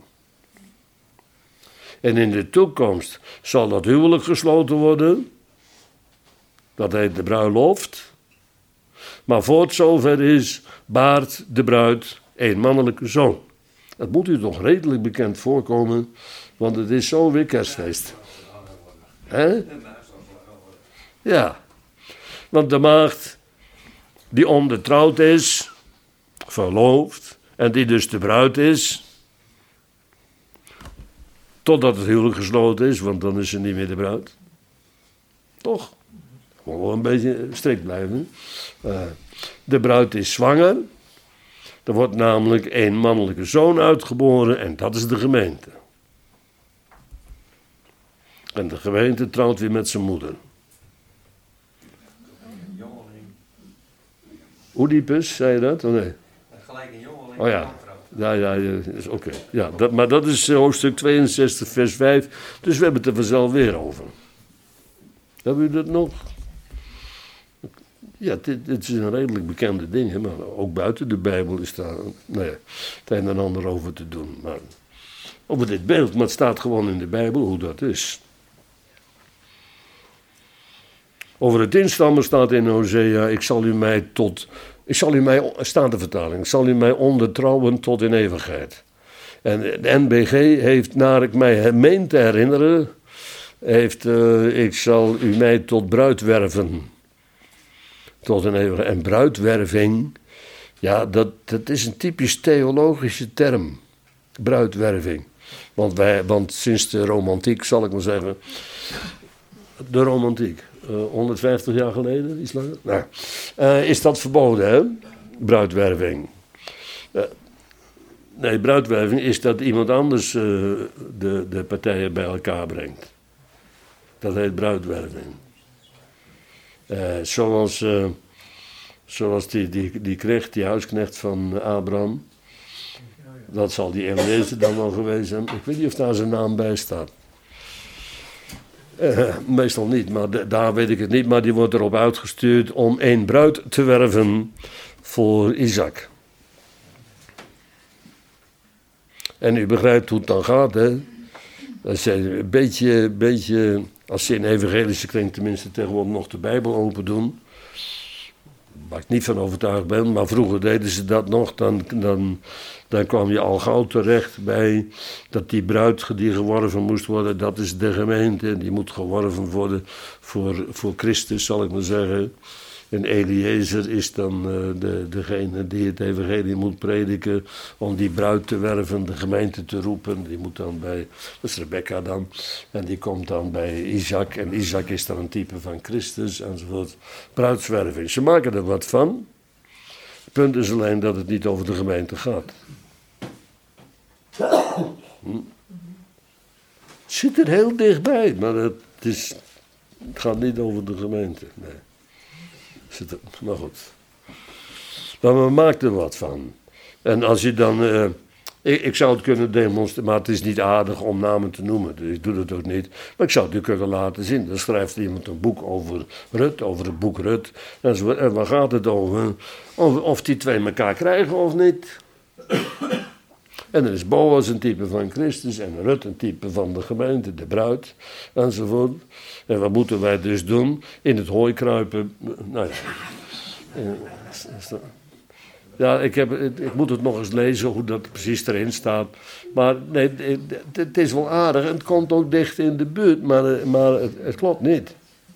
En in de toekomst zal dat huwelijk gesloten worden, dat heet de bruiloft, maar voor het zover is, baart de bruid een mannelijke zoon. Dat moet u toch redelijk bekend voorkomen, want het is zo weer kerstfeest. Hè? Ja, want de maagd die onbetrouwd is, verloofd, en die dus de bruid is, totdat het huwelijk gesloten is, want dan is ze niet meer de bruid. Toch? Moet wel een beetje strikt blijven. De bruid is zwanger. Er wordt namelijk 1 mannelijke zoon uitgeboren en dat is de gemeente. En de gemeente trouwt weer met zijn moeder. Oedipus, zei je dat? Oh nee. Gelijk een jongeling. Oh ja. Ja, is oké. Ja, maar dat is hoofdstuk 62, vers 5. Dus we hebben het er vanzelf weer over. Hebben u dat nog? Ja, dit is een redelijk bekende ding, hè, maar ook buiten de Bijbel is daar het een en ander over te doen. Maar over dit beeld, maar het staat gewoon in de Bijbel hoe dat is. Over het instammen staat in Hosea, staat de vertaling, ik zal u mij ondertrouwen tot in eeuwigheid. En de NBG heeft, naar ik mij meen te herinneren, ik zal u mij tot bruid werven. Tot een eeuwigheid. En bruidwerving, ja, dat is een typisch theologische term. Bruidwerving. Want sinds de romantiek, zal ik maar zeggen, de romantiek, 150 jaar geleden, iets langer, is dat verboden, hè? Bruidwerving. Nee, bruidwerving is dat iemand anders de partijen bij elkaar brengt. Dat heet bruidwerving. Zoals die knecht, die huisknecht van Abraham. Dat zal die Eliezer dan wel geweest zijn. Ik weet niet of daar zijn naam bij staat. Meestal niet, maar daar weet ik het niet. Maar die wordt erop uitgestuurd om een bruid te werven voor Isaac. En u begrijpt hoe het dan gaat, hè? Dat is een beetje, als ze in evangelische kring tenminste tegenwoordig nog de Bijbel open doen. Waar ik niet van overtuigd ben, maar vroeger deden ze dat nog. Dan kwam je al gauw terecht bij dat die bruid die geworven moest worden, dat is de gemeente. Die moet geworven worden voor Christus, zal ik maar zeggen. En Eliezer is dan degene die het evangelie moet prediken om die bruid te werven, de gemeente te roepen. Die moet dan dat is Rebecca dan, en die komt dan bij Isaac. En Isaac is dan een type van Christus enzovoort. Bruidswerving. Ze maken er wat van. Het punt is alleen dat het niet over de gemeente gaat. Het zit er heel dichtbij, maar het gaat niet over de gemeente, nee. Maar goed. Maar we maken er wat van. En als je dan... ik zou het kunnen demonstreren, maar het is niet aardig om namen te noemen. Dus ik doe dat ook niet. Maar ik zou het u kunnen laten zien. Dan schrijft iemand een boek over Rut, over het boek Rut. En waar gaat het over? Of die twee elkaar krijgen of niet. En dan is Boas een type van Christus en Rut een type van de gemeente, de bruid, enzovoort. En wat moeten wij dus doen? In het hooi kruipen. Nou ja, ik moet het nog eens lezen hoe dat precies erin staat. Maar nee, het is wel aardig en het komt ook dicht in de buurt, maar het klopt niet.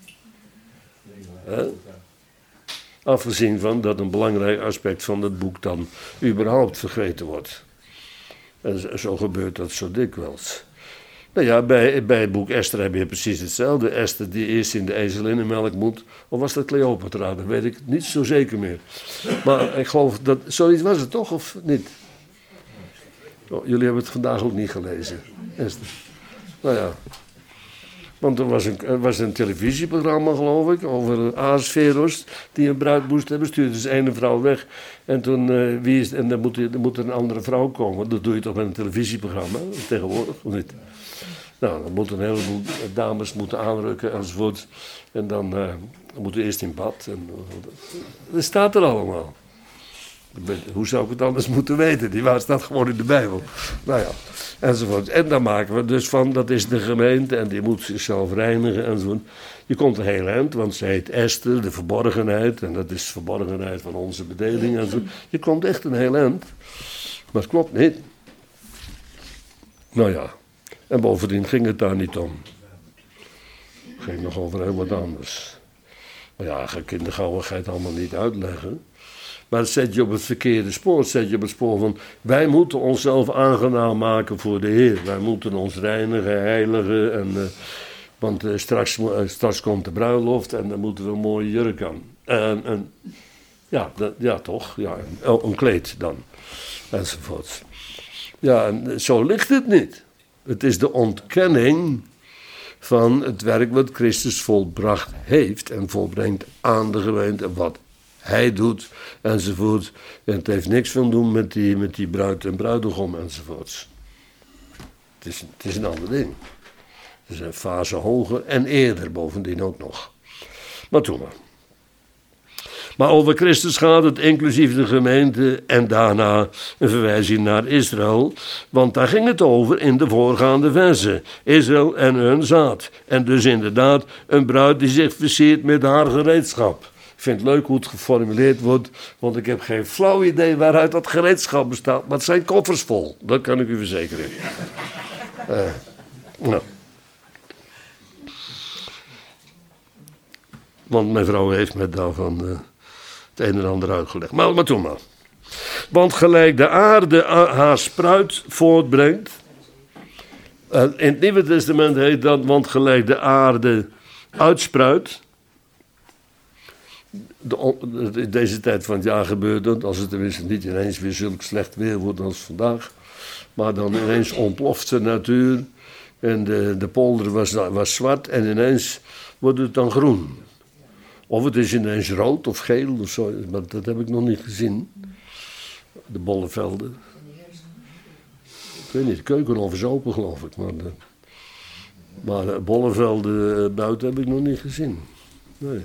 Afgezien van dat een belangrijk aspect van het boek dan überhaupt vergeten wordt. En zo gebeurt dat zo dikwijls. Nou ja, bij het boek Esther heb je precies hetzelfde. Esther die eerst in de ezelinnenmelk moet. Of was dat Cleopatra? Dat weet ik niet zo zeker meer. Maar ik geloof dat... Zoiets was het toch, of niet? Oh, jullie hebben het vandaag ook niet gelezen. Esther. Nou ja. Want er was een televisieprogramma, geloof ik, over Ahasveros, die een bruid moest hebben. Stuurde ze ene vrouw weg. En toen, dan moet er een andere vrouw komen. Dat doe je toch met een televisieprogramma, tegenwoordig, of niet? Nou, dan moeten een heleboel dames aanrukken enzovoort. En dan moeten eerst in bad. Dat staat er allemaal. Hoe zou ik het anders moeten weten? Die waar staat gewoon in de Bijbel. Nou ja, enzovoort. En daar maken we dus van, dat is de gemeente en die moet zichzelf reinigen enzovoort. Je komt een heel eind, want ze heet Esther, de verborgenheid. En dat is de verborgenheid van onze bedeling enzovoort. Je komt echt een heel eind. Maar het klopt niet. Nou ja, en bovendien ging het daar niet om. Het ging nog over heel wat anders. Maar ja, ga ik in de gauwigheid allemaal niet uitleggen. Maar het zet je op het verkeerde spoor. Het zet je op het spoor van, wij moeten onszelf aangenaam maken voor de Heer. Wij moeten ons reinigen, heiligen. Want straks komt de bruiloft en dan moeten we een mooie jurk aan. Ja, toch? Ja, een kleed dan. Enzovoort. Ja, en zo ligt het niet. Het is de ontkenning van het werk wat Christus volbracht heeft en volbrengt aan de gemeente. Wat hij doet enzovoort. En het heeft niks van doen met die bruid en bruidegom enzovoorts. Het is een ander ding. Het is een fase hoger en eerder bovendien ook nog. Maar toen maar. Maar over Christus gaat het, inclusief de gemeente, en daarna een verwijzing naar Israël. Want daar ging het over in de voorgaande versen. Israël en hun zaad. En dus inderdaad een bruid die zich versiert met haar gereedschap. Ik vind het leuk hoe het geformuleerd wordt, want ik heb geen flauw idee waaruit dat gereedschap bestaat. Maar het zijn koffers vol, dat kan ik u verzekeren. Nou. Want mijn vrouw heeft me daarvan het een en ander uitgelegd. Maar toen maar. Want gelijk de aarde haar spruit voortbrengt. In het Nieuwe Testament heet dat, want gelijk de aarde uitspruit. In deze tijd van het jaar gebeurt dat, als het tenminste niet ineens weer zulk slecht weer wordt als vandaag. Maar dan ineens ontploft de natuur en de polder was zwart en ineens wordt het dan groen. Of het is ineens rood of geel of zo, maar dat heb ik nog niet gezien. De bollevelden. Ik weet niet, de keukenhof is open geloof ik, maar de bollevelden buiten heb ik nog niet gezien. Nee.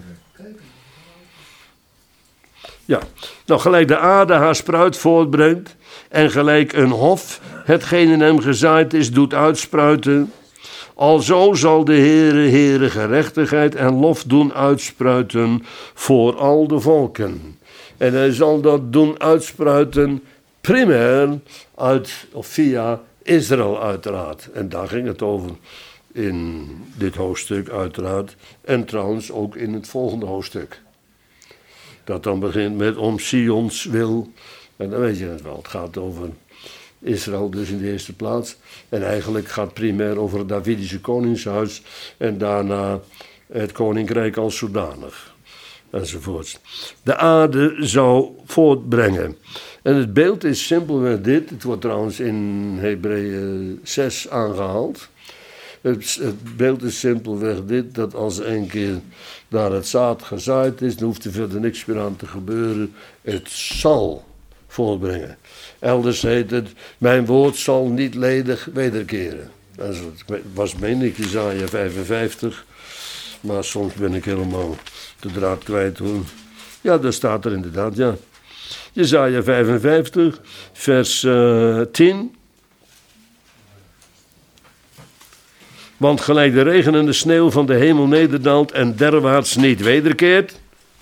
Ja, nou gelijk de aarde haar spruit voortbrengt en gelijk een hof hetgeen in hem gezaaid is doet uitspruiten, alzo zal de Heere gerechtigheid en lof doen uitspruiten voor al de volken. En hij zal dat doen uitspruiten primair uit of via Israël uiteraard. En daar ging het over in dit hoofdstuk uiteraard en trouwens ook in het volgende hoofdstuk. Dat dan begint met om Sions wil. En dan weet je het wel. Het gaat over Israël dus in de eerste plaats. En eigenlijk gaat het primair over het Davidische koningshuis. En daarna het koninkrijk als zodanig. Enzovoorts. De aarde zou voortbrengen. En het beeld is simpelweg dit. Het wordt trouwens in Hebreeën 6 aangehaald. Het beeld is simpelweg dit, dat als een keer daar het zaad gezaaid is, dan hoeft er verder niks meer aan te gebeuren. Het zal voortbrengen. Elders heet het, mijn woord zal niet ledig wederkeren. Dat was meen ik Jesaja 55, maar soms ben ik helemaal de draad kwijt hoor. Ja, daar staat er inderdaad, ja. Jesaja 55, vers 10. Want gelijk de regen en de sneeuw van de hemel nederdaalt en derwaarts niet wederkeert.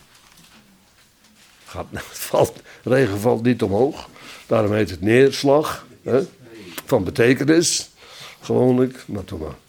Regen valt niet omhoog. Daarom heet het neerslag. Hè, van betekenis. Gewoonlijk. Maar toch maar.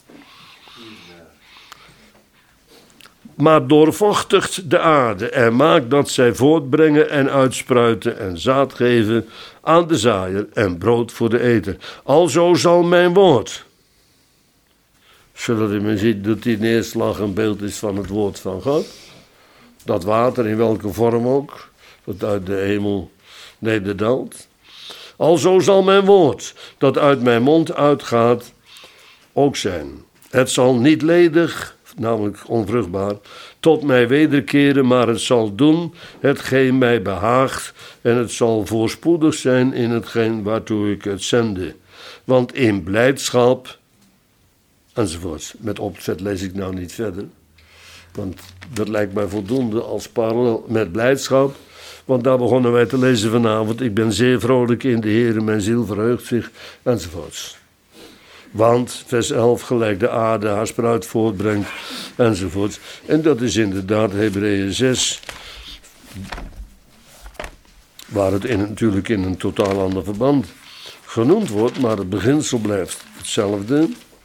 Maar doorvochtigt de aarde en maakt dat zij voortbrengen en uitspruiten en zaad geven aan de zaaier en brood voor de eter. Alzo zal mijn woord. Zodat men ziet dat die neerslag een beeld is van het woord van God. Dat water, in welke vorm ook, dat uit de hemel nederdaalt. Alzo zal mijn woord, dat uit mijn mond uitgaat, ook zijn. Het zal niet ledig, namelijk onvruchtbaar, tot mij wederkeren, maar het zal doen hetgeen mij behaagt. En het zal voorspoedig zijn in hetgeen waartoe ik het zende. Want in blijdschap... enzovoorts. Met opzet lees ik nou niet verder. Want dat lijkt mij voldoende als parallel met blijdschap. Want daar begonnen wij te lezen vanavond. Ik ben zeer vrolijk in de Heer, mijn ziel verheugt zich. Enzovoorts. Want, vers 11, gelijk de aarde haar spruit voortbrengt. Enzovoorts. En dat is inderdaad Hebreeën 6. Waar het natuurlijk in een totaal ander verband genoemd wordt. Maar het beginsel blijft hetzelfde.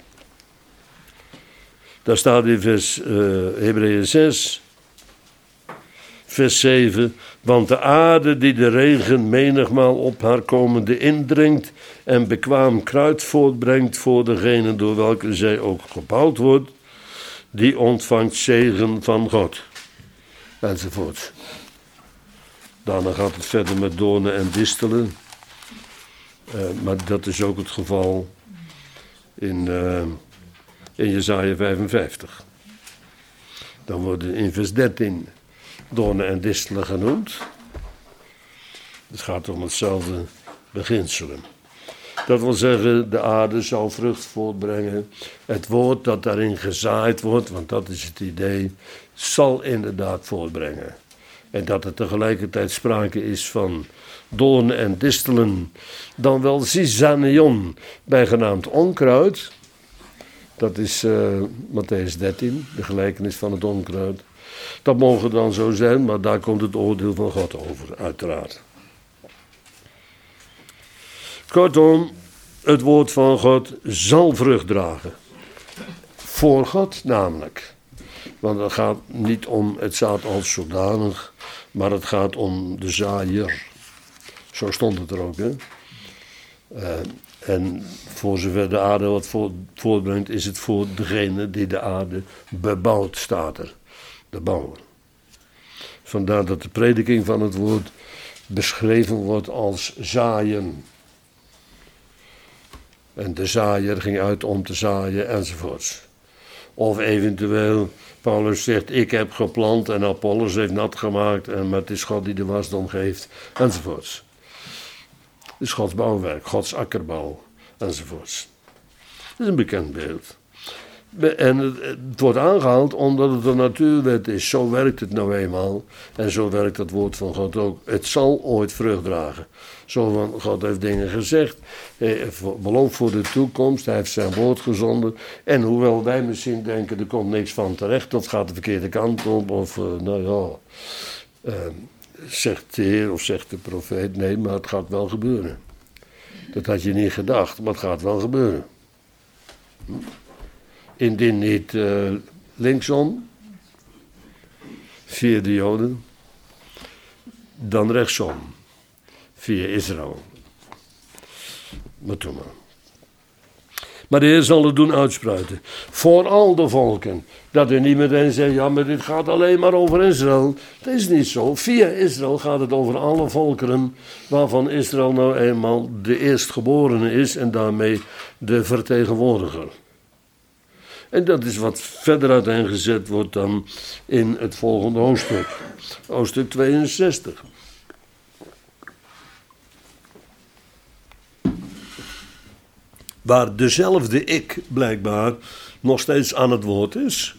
Daar staat in Hebreeën 6, vers 7. Want de aarde die de regen menigmaal op haar komende indringt en bekwaam kruid voortbrengt voor degene door welke zij ook gebouwd wordt, die ontvangt zegen van God. Enzovoort. Daarna gaat het verder met doornen en distelen. Maar dat is ook het geval in Jesaja 55. Dan worden in vers 13 doornen en distelen genoemd. Het gaat om hetzelfde beginselen. Dat wil zeggen, de aarde zal vrucht voortbrengen. Het woord dat daarin gezaaid wordt, want dat is het idee, zal inderdaad voortbrengen. en dat er tegelijkertijd sprake is van doornen en distelen, dan wel zizanion, bijgenaamd onkruid. Dat is Mattheüs 13, de gelijkenis van het onkruid. Dat mogen dan zo zijn, maar daar komt het oordeel van God over, uiteraard. Kortom, het woord van God zal vrucht dragen. Voor God namelijk. Want het gaat niet om het zaad als zodanig, maar het gaat om de zaaier. Zo stond het er ook, hè. En voor zover de aarde wat voortbrengt, is het voor degene die de aarde bebouwt, staat er. De bouwer. Vandaar dat de prediking van het woord beschreven wordt als zaaien. En de zaaier ging uit om te zaaien enzovoorts. Of eventueel, Paulus zegt, ik heb geplant en Apollos heeft nat gemaakt, maar het is God die de wasdom geeft, enzovoorts. Het is Gods bouwwerk, Gods akkerbouw, enzovoorts. Dat is een bekend beeld. En het wordt aangehaald omdat het een natuurwet is. Zo werkt het nou eenmaal. En zo werkt het woord van God ook. Het zal ooit vrucht dragen. Zo van, God heeft dingen gezegd. Beloofd voor de toekomst. Hij heeft zijn woord gezonden. En hoewel wij misschien denken, er komt niks van terecht. Dat gaat de verkeerde kant op. Of, zegt de Heer of zegt de profeet. Nee, maar het gaat wel gebeuren. Dat had je niet gedacht, maar het gaat wel gebeuren. Indien niet linksom, via de Joden, dan rechtsom, via Israël. Maar toen maar. Maar de Heer zal het doen uitspruiten. Voor al de volken. Dat u niet meteen zegt, ja, maar dit gaat alleen maar over Israël. Dat is niet zo. Via Israël gaat het over alle volkeren, waarvan Israël nou eenmaal de eerstgeborene is en daarmee de vertegenwoordiger. En dat is wat verder uiteengezet wordt dan in het volgende hoofdstuk. Hoofdstuk 62. Waar dezelfde ik blijkbaar nog steeds aan het woord is.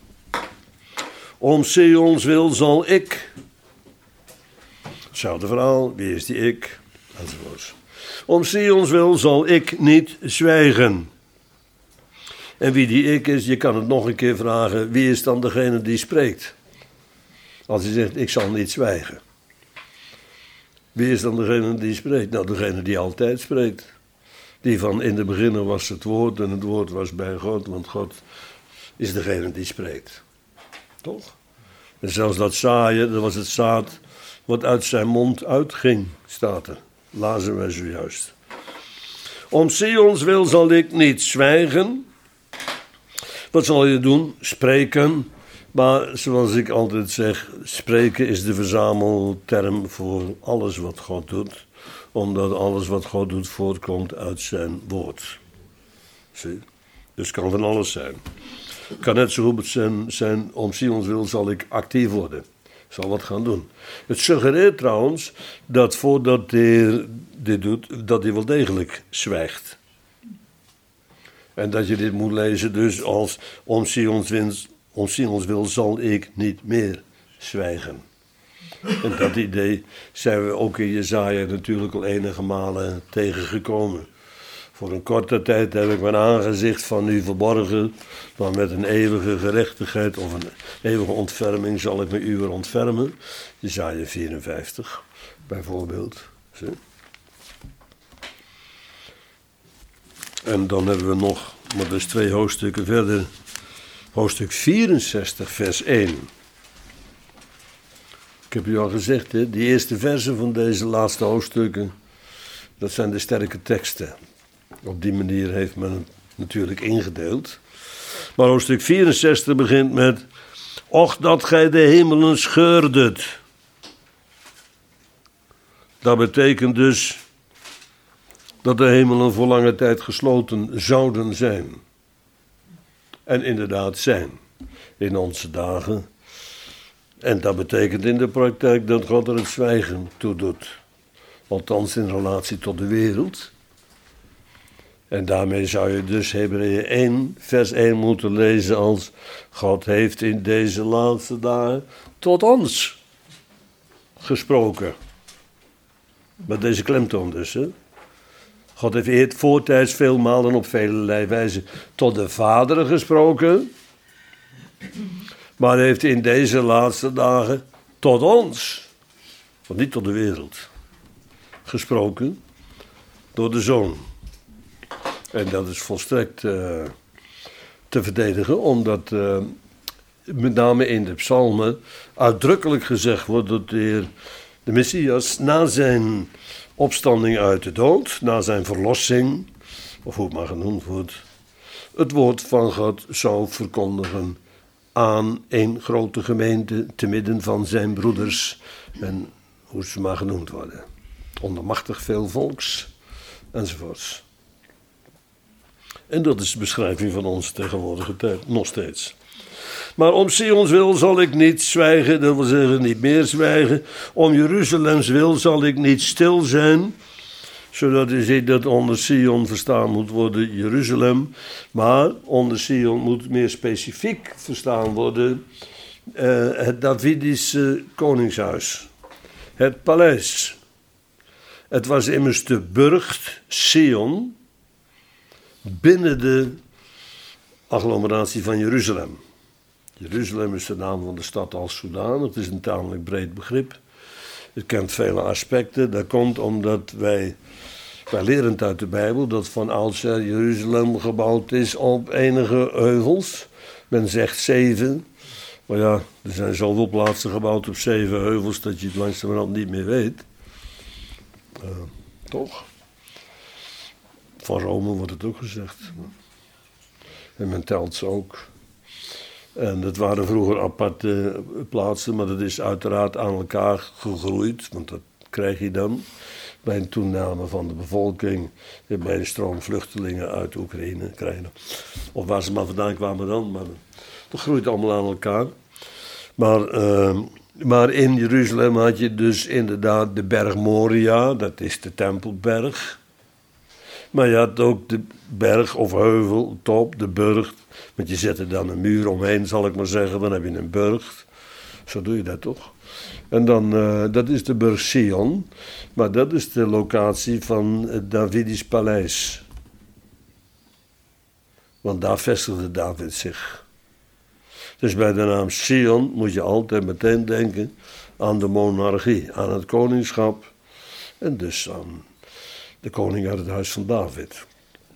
Om Sions wil zal ik. Hetzelfde verhaal, wie is die ik? Enzovoorts. Om Sions wil zal ik niet zwijgen. En wie die ik is, je kan het nog een keer vragen, wie is dan degene die spreekt? Als hij zegt, ik zal niet zwijgen. Wie is dan degene die spreekt? Nou, degene die altijd spreekt. Die van in de beginner was het woord en het woord was bij God, want God is degene die spreekt. Toch? En zelfs dat zaaien, dat was het zaad wat uit zijn mond uitging, staat er. Lazen wij zojuist. Om Sions wil zal ik niet zwijgen. Wat zal je doen? Spreken. Maar zoals ik altijd zeg, spreken is de verzamelterm voor alles wat God doet. Omdat alles wat God doet voortkomt uit zijn woord. Zie? Dus het kan van alles zijn. Het kan net zo goed zijn, om Sions wil zal ik actief worden. Ik zal wat gaan doen. Het suggereert trouwens dat voordat de Heer dit doet, dat hij wel degelijk zwijgt. En dat je dit moet lezen dus als om Sions wil zal ik niet meer zwijgen. En dat idee zijn we ook in Jesaja natuurlijk al enige malen tegengekomen. Voor een korte tijd heb ik mijn aangezicht van u verborgen, maar met een eeuwige gerechtigheid of een eeuwige ontferming zal ik me u weer ontfermen. Jesaja 54 bijvoorbeeld. Zie? En dan hebben we nog, maar dat is 2 hoofdstukken verder, hoofdstuk 64 vers 1. Ik heb u al gezegd, hè, die eerste versen van deze laatste hoofdstukken, dat zijn de sterke teksten. Op die manier heeft men het natuurlijk ingedeeld. Maar hoofdstuk 64 begint met, och dat gij de hemelen scheurdet. Dat betekent dus dat de hemelen voor lange tijd gesloten zouden zijn. En inderdaad zijn in onze dagen. En dat betekent in de praktijk dat God er het zwijgen toe doet. Althans in relatie tot de wereld. En daarmee zou je dus Hebreeën 1 vers 1 moeten lezen als God heeft in deze laatste dagen tot ons gesproken. Met deze klemtoon dus. Hè? God heeft eerst voortijds veel malen op vele wijze tot de vaderen gesproken. Maar heeft in deze laatste dagen tot ons, want niet tot de wereld, gesproken door de Zoon. En dat is volstrekt te verdedigen, omdat met name in de psalmen uitdrukkelijk gezegd wordt dat de Messias na zijn opstanding uit de dood, na zijn verlossing, of hoe het maar genoemd wordt, het woord van God zou verkondigen aan een grote gemeente te midden van zijn broeders en hoe ze maar genoemd worden. Onder machtig veel volks enzovoorts. En dat is de beschrijving van onze tegenwoordige tijd, nog steeds. Maar om Sions wil zal ik niet zwijgen, dat wil zeggen niet meer zwijgen. Om Jeruzalems wil zal ik niet stil zijn. Zodat u ziet dat onder Sion verstaan moet worden Jeruzalem. Maar onder Sion moet meer specifiek verstaan worden het Davidische koningshuis. Het paleis. Het was immers de burcht Sion binnen de agglomeratie van Jeruzalem. Jeruzalem is de naam van de stad als zodanig. Het is een tamelijk breed begrip. Het kent vele aspecten. Dat komt omdat wij leren uit de Bijbel dat van oudsher Jeruzalem gebouwd is op enige heuvels. Men zegt 7. Maar ja, er zijn zoveel plaatsen gebouwd op 7 heuvels dat je het langzamerhand niet meer weet. Toch? Van Rome wordt het ook gezegd. En men telt ze ook. En dat waren vroeger aparte plaatsen, maar dat is uiteraard aan elkaar gegroeid. Want dat krijg je dan bij een toename van de bevolking, bij een stroom vluchtelingen uit Oekraïne krijgen. Of waar ze maar vandaan kwamen dan, maar dat groeit allemaal aan elkaar. Maar in Jeruzalem had je dus inderdaad de berg Moria, dat is de Tempelberg. Maar je had ook de berg of heuvel, top, de burcht. Want je zet er dan een muur omheen, zal ik maar zeggen, dan heb je een burcht. Zo doe je dat toch? En dan, dat is de burcht Sion. Maar dat is de locatie van het Davidisch paleis. Want daar vestigde David zich. Dus bij de naam Sion moet je altijd meteen denken aan de monarchie, aan het koningschap. En dus aan de koning uit het huis van David.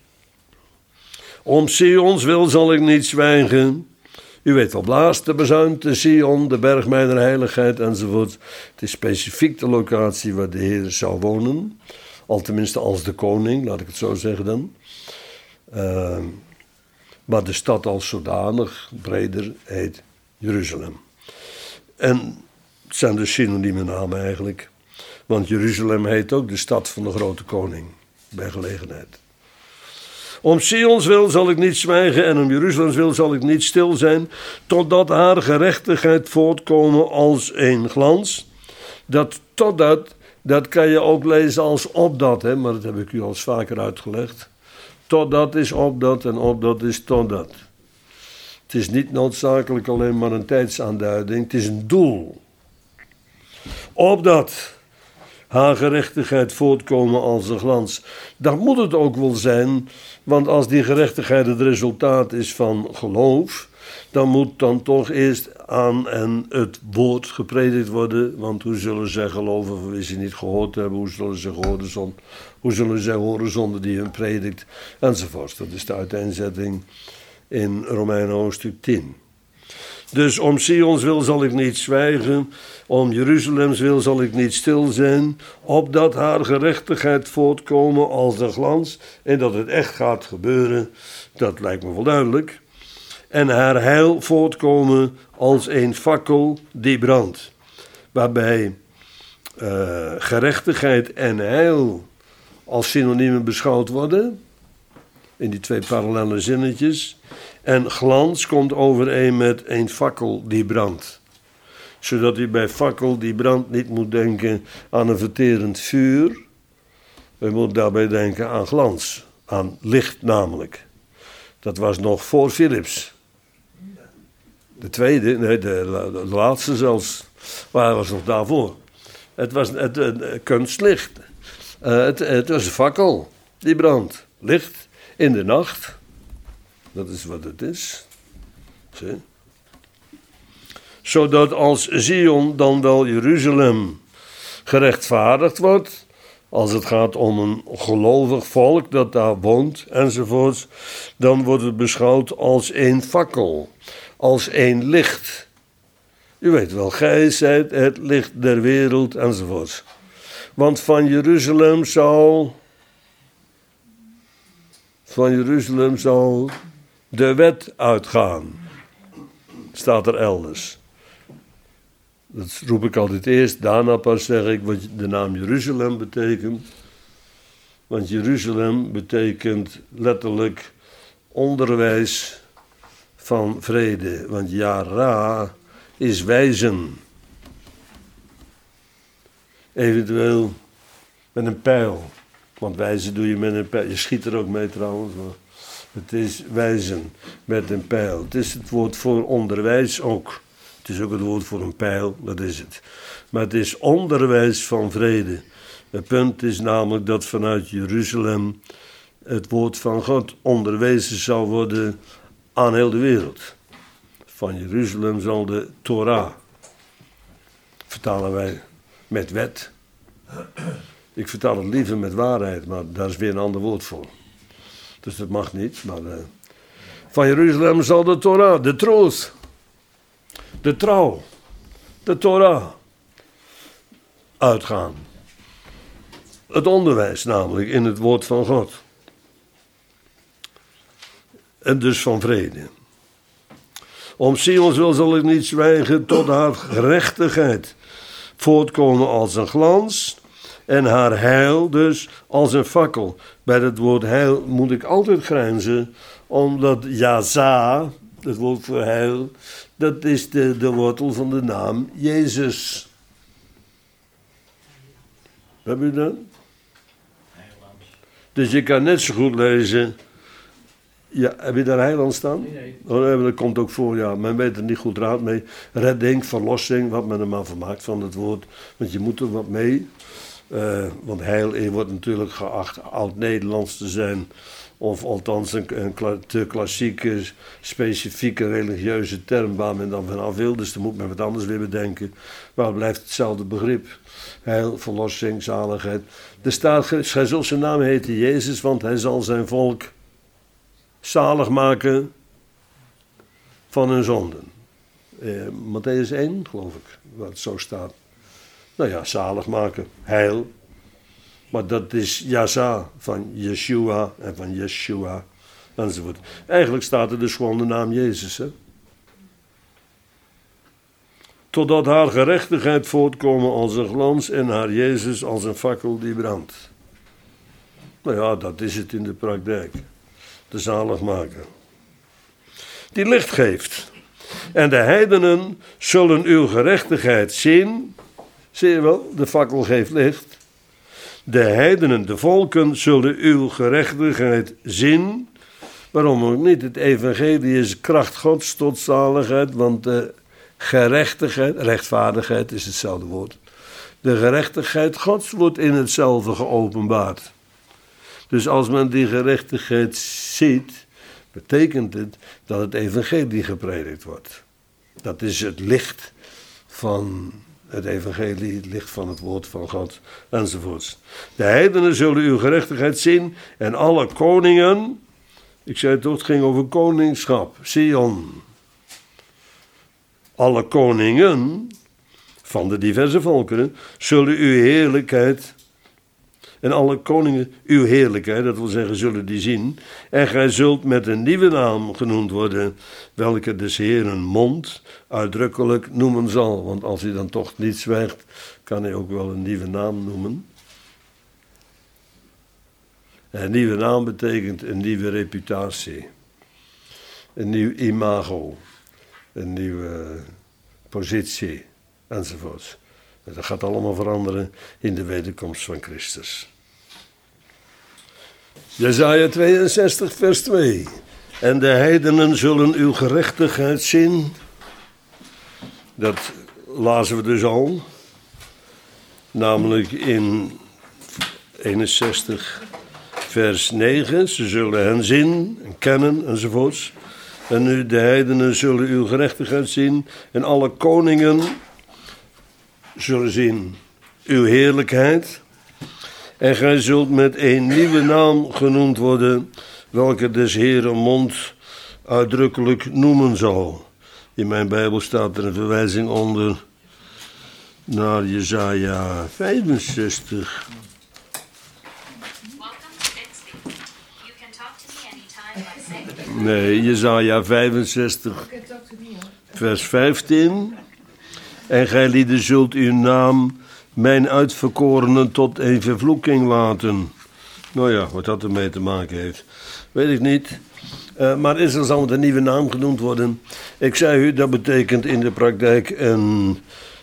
Om Sions wil zal ik niet zwijgen. U weet wel, blaas de bezuin te Sion, de berg mijner heiligheid enzovoort. Het is specifiek de locatie waar de Heer zou wonen. Al tenminste als de koning, laat ik het zo zeggen dan. Maar de stad als zodanig, breder, heet Jeruzalem. En het zijn dus synonieme namen eigenlijk. Want Jeruzalem heet ook de stad van de grote koning, bij gelegenheid. Om Sions wil zal ik niet zwijgen en om Jeruzalems wil zal ik niet stil zijn, totdat haar gerechtigheid voortkomen als een glans. Dat kan je ook lezen als opdat, hè, maar dat heb ik u al eens vaker uitgelegd. Totdat is opdat en opdat is totdat. Het is niet noodzakelijk alleen maar een tijdsaanduiding, het is een doel. Opdat haar gerechtigheid voortkomen als een glans. Dat moet het ook wel zijn, want als die gerechtigheid het resultaat is van geloof, dan moet dan toch eerst aan en het woord gepredikt worden. Want hoe zullen zij geloven van wie ze niet gehoord hebben? Hoe zullen zij horen zonder die hun predikt? Enzovoort. Dat is de uiteenzetting in Romeinen hoofdstuk 10. Dus om Sions wil zal ik niet zwijgen, om Jeruzalems wil zal ik niet stil zijn, opdat haar gerechtigheid voortkomen als de glans, en dat het echt gaat gebeuren, dat lijkt me wel duidelijk, en haar heil voortkomen als een fakkel die brandt, waarbij gerechtigheid en heil als synoniemen beschouwd worden, in die twee parallelle zinnetjes. En glans komt overeen met een fakkel die brandt. Zodat u bij fakkel die brandt niet moet denken aan een verterend vuur. U moet daarbij denken aan glans, aan licht namelijk. Dat was nog voor Philips. De tweede, nee, de laatste zelfs, maar hij was nog daarvoor. Het was kunstlicht. Het was een fakkel die brandt. Licht in de nacht. Dat is wat het is. Zie? Zodat als Zion dan wel Jeruzalem gerechtvaardigd wordt, als het gaat om een gelovig volk dat daar woont enzovoorts, dan wordt het beschouwd als één fakkel, als één licht. U weet wel, gij zijt het licht der wereld enzovoorts. Want van Jeruzalem zal de wet uitgaan. Staat er elders. Dat roep ik altijd eerst, daarna pas zeg ik wat de naam Jeruzalem betekent. Want Jeruzalem betekent letterlijk onderwijs van vrede. Want Yara is wijzen. Eventueel met een pijl. Want wijzen doe je met een pijl. Je schiet er ook mee trouwens. Maar het is wijzen met een pijl. Het is het woord voor onderwijs ook. Het is ook het woord voor een pijl, dat is het. Maar het is onderwijs van vrede. Het punt is namelijk dat vanuit Jeruzalem het woord van God onderwezen zal worden aan heel de wereld. Van Jeruzalem zal de Torah, vertalen wij met wet. Ik vertaal het liever met waarheid, maar daar is weer een ander woord voor. Dus dat mag niet, maar van Jeruzalem zal de Torah, de truth, de trouw, de Torah uitgaan. Het onderwijs namelijk in het woord van God. En dus van vrede. Om Sions wil zal ik niet zwijgen tot haar gerechtigheid voortkomen als een glans en haar heil dus als een fakkel. Bij het woord heil moet ik altijd grijnzen, omdat Yaza, het woord voor heil, dat is de wortel van de naam Jezus. Heb je dat? Dus je kan net zo goed lezen. Ja, heb je daar heiland staan? Nee. Oh, dat komt ook voor, ja. Men weet er niet goed raad mee. Redding, verlossing, wat men er maar van maakt van het woord. Want je moet er wat mee. Want heil wordt natuurlijk geacht oud-Nederlands te zijn. Of althans een te klassieke, specifieke religieuze term waar men dan vanaf wil. Dus dan moet men wat anders weer bedenken. Maar het blijft hetzelfde begrip. Heil, verlossing, zaligheid. Er staat, hij zal zijn naam heten Jezus, want hij zal zijn volk zalig maken van hun zonden. Mattheüs 1, geloof ik, waar het zo staat. Nou ja, zalig maken, heil. Maar dat is Yaza van Yeshua en van Yeshua enzovoort. Eigenlijk staat er dus gewoon de naam Jezus, hè. Totdat haar gerechtigheid voortkomen als een glans en haar Jezus als een fakkel die brandt. Nou ja, dat is het in de praktijk. De zaligmaker. Die licht geeft. En de heidenen zullen uw gerechtigheid zien. Zie je wel, de fakkel geeft licht. De heidenen, de volken, zullen uw gerechtigheid zien. Waarom ook niet? Het evangelie is kracht Gods tot zaligheid, want de gerechtigheid, rechtvaardigheid is hetzelfde woord. De gerechtigheid Gods wordt in hetzelfde geopenbaard. Dus als men die gerechtigheid ziet, betekent het dat het evangelie gepredikt wordt. Dat is het licht van het evangelie, het licht van het woord van God, enzovoorts. De heidenen zullen uw gerechtigheid zien en alle koningen, ik zei het toch, het ging over koningschap, Sion. Alle koningen van de diverse volkeren zullen uw heerlijkheid, en alle koningen uw heerlijkheid, dat wil zeggen, zullen die zien. En gij zult met een nieuwe naam genoemd worden, welke des Heeren mond uitdrukkelijk noemen zal. Want als hij dan toch niet zwijgt, kan hij ook wel een nieuwe naam noemen. En een nieuwe naam betekent een nieuwe reputatie. Een nieuw imago. Een nieuwe positie, enzovoorts. Dat gaat allemaal veranderen in de wederkomst van Christus. Jesaja 62, vers 2. En de heidenen zullen uw gerechtigheid zien. Dat lazen we dus al. namelijk in 61 vers 9. Ze zullen hen zien en kennen enzovoorts. En nu de heidenen zullen uw gerechtigheid zien en alle koningen zullen zien uw heerlijkheid. En gij zult met een nieuwe naam genoemd worden, welke des Heeren mond uitdrukkelijk noemen zal. In mijn Bijbel staat er een verwijzing onder naar Jesaja 65. Nee, Jesaja 65, vers 15. En gij lieden zult uw naam, mijn uitverkorenen, tot een vervloeking laten. Nou ja, wat dat ermee te maken heeft, weet ik niet. Maar Israël zal met een nieuwe naam genoemd worden. Ik zei u, dat betekent in de praktijk een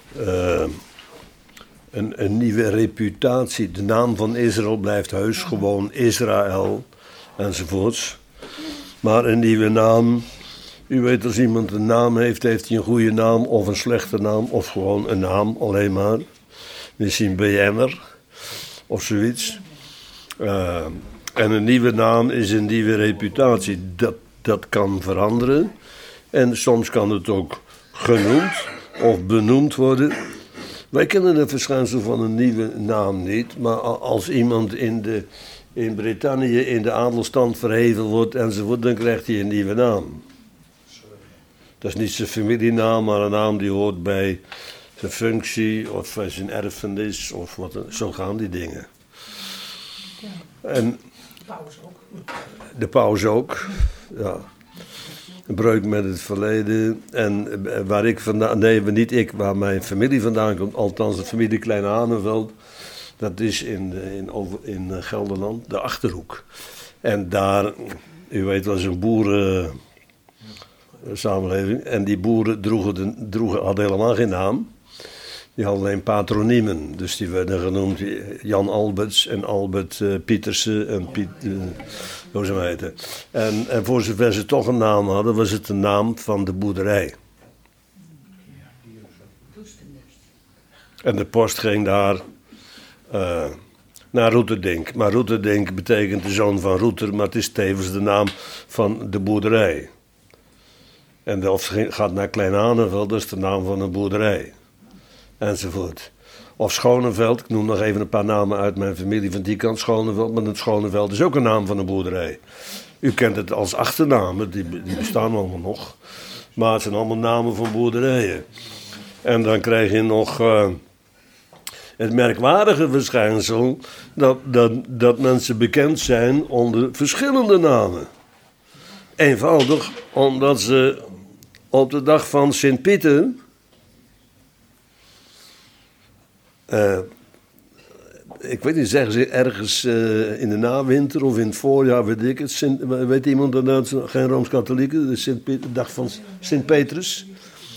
nieuwe reputatie. De naam van Israël blijft heus gewoon Israël enzovoorts. Maar een nieuwe naam, u weet als iemand een naam heeft, heeft hij een goede naam of een slechte naam of gewoon een naam alleen maar. Misschien BN'er of zoiets. En een nieuwe naam is een nieuwe reputatie. Dat kan veranderen. En soms kan het ook genoemd of benoemd worden. Wij kennen het verschijnsel van een nieuwe naam niet. Maar als iemand in Brittannië in de adelstand verheven wordt enzovoort, dan krijgt hij een nieuwe naam. Dat is niet zijn familienaam, maar een naam die hoort bij zijn functie of zijn erfenis of wat. Zo gaan die dingen. En de paus ook, ja. Een breuk met het verleden. En waar ik vandaan, nee, niet ik, waar mijn familie vandaan komt, althans de familie Kleine Hanenveld, dat is in Gelderland, de Achterhoek. En daar, u weet wel, is een boerensamenleving. En die boeren hadden helemaal geen naam. Die hadden alleen patroniemen. Dus die werden genoemd Jan Alberts en Albert Pietersen en hoe ze maar heten. En voor zover ze toch een naam hadden, was het de naam van de boerderij. En de post ging daar naar Roeterdink. Maar Roeterdink betekent de zoon van Roeter, maar het is tevens de naam van de boerderij. En of gaat naar Klein Hanenveld, dat is de naam van een boerderij. Enzovoort. Of Schoneveld, ik noem nog even een paar namen uit mijn familie van die kant, Schoneveld, maar het Schoneveld is ook een naam van een boerderij. U kent het als achternamen, die bestaan allemaal nog. Maar het zijn allemaal namen van boerderijen. En dan krijg je nog het merkwaardige verschijnsel dat mensen bekend zijn onder verschillende namen. Eenvoudig omdat ze op de dag van Sint-Pieter ik weet niet, zeggen ze ergens in de nawinter of in het voorjaar, weet ik het. Weet iemand dat geen Rooms-Katholieken, de dag van Sint-Petrus?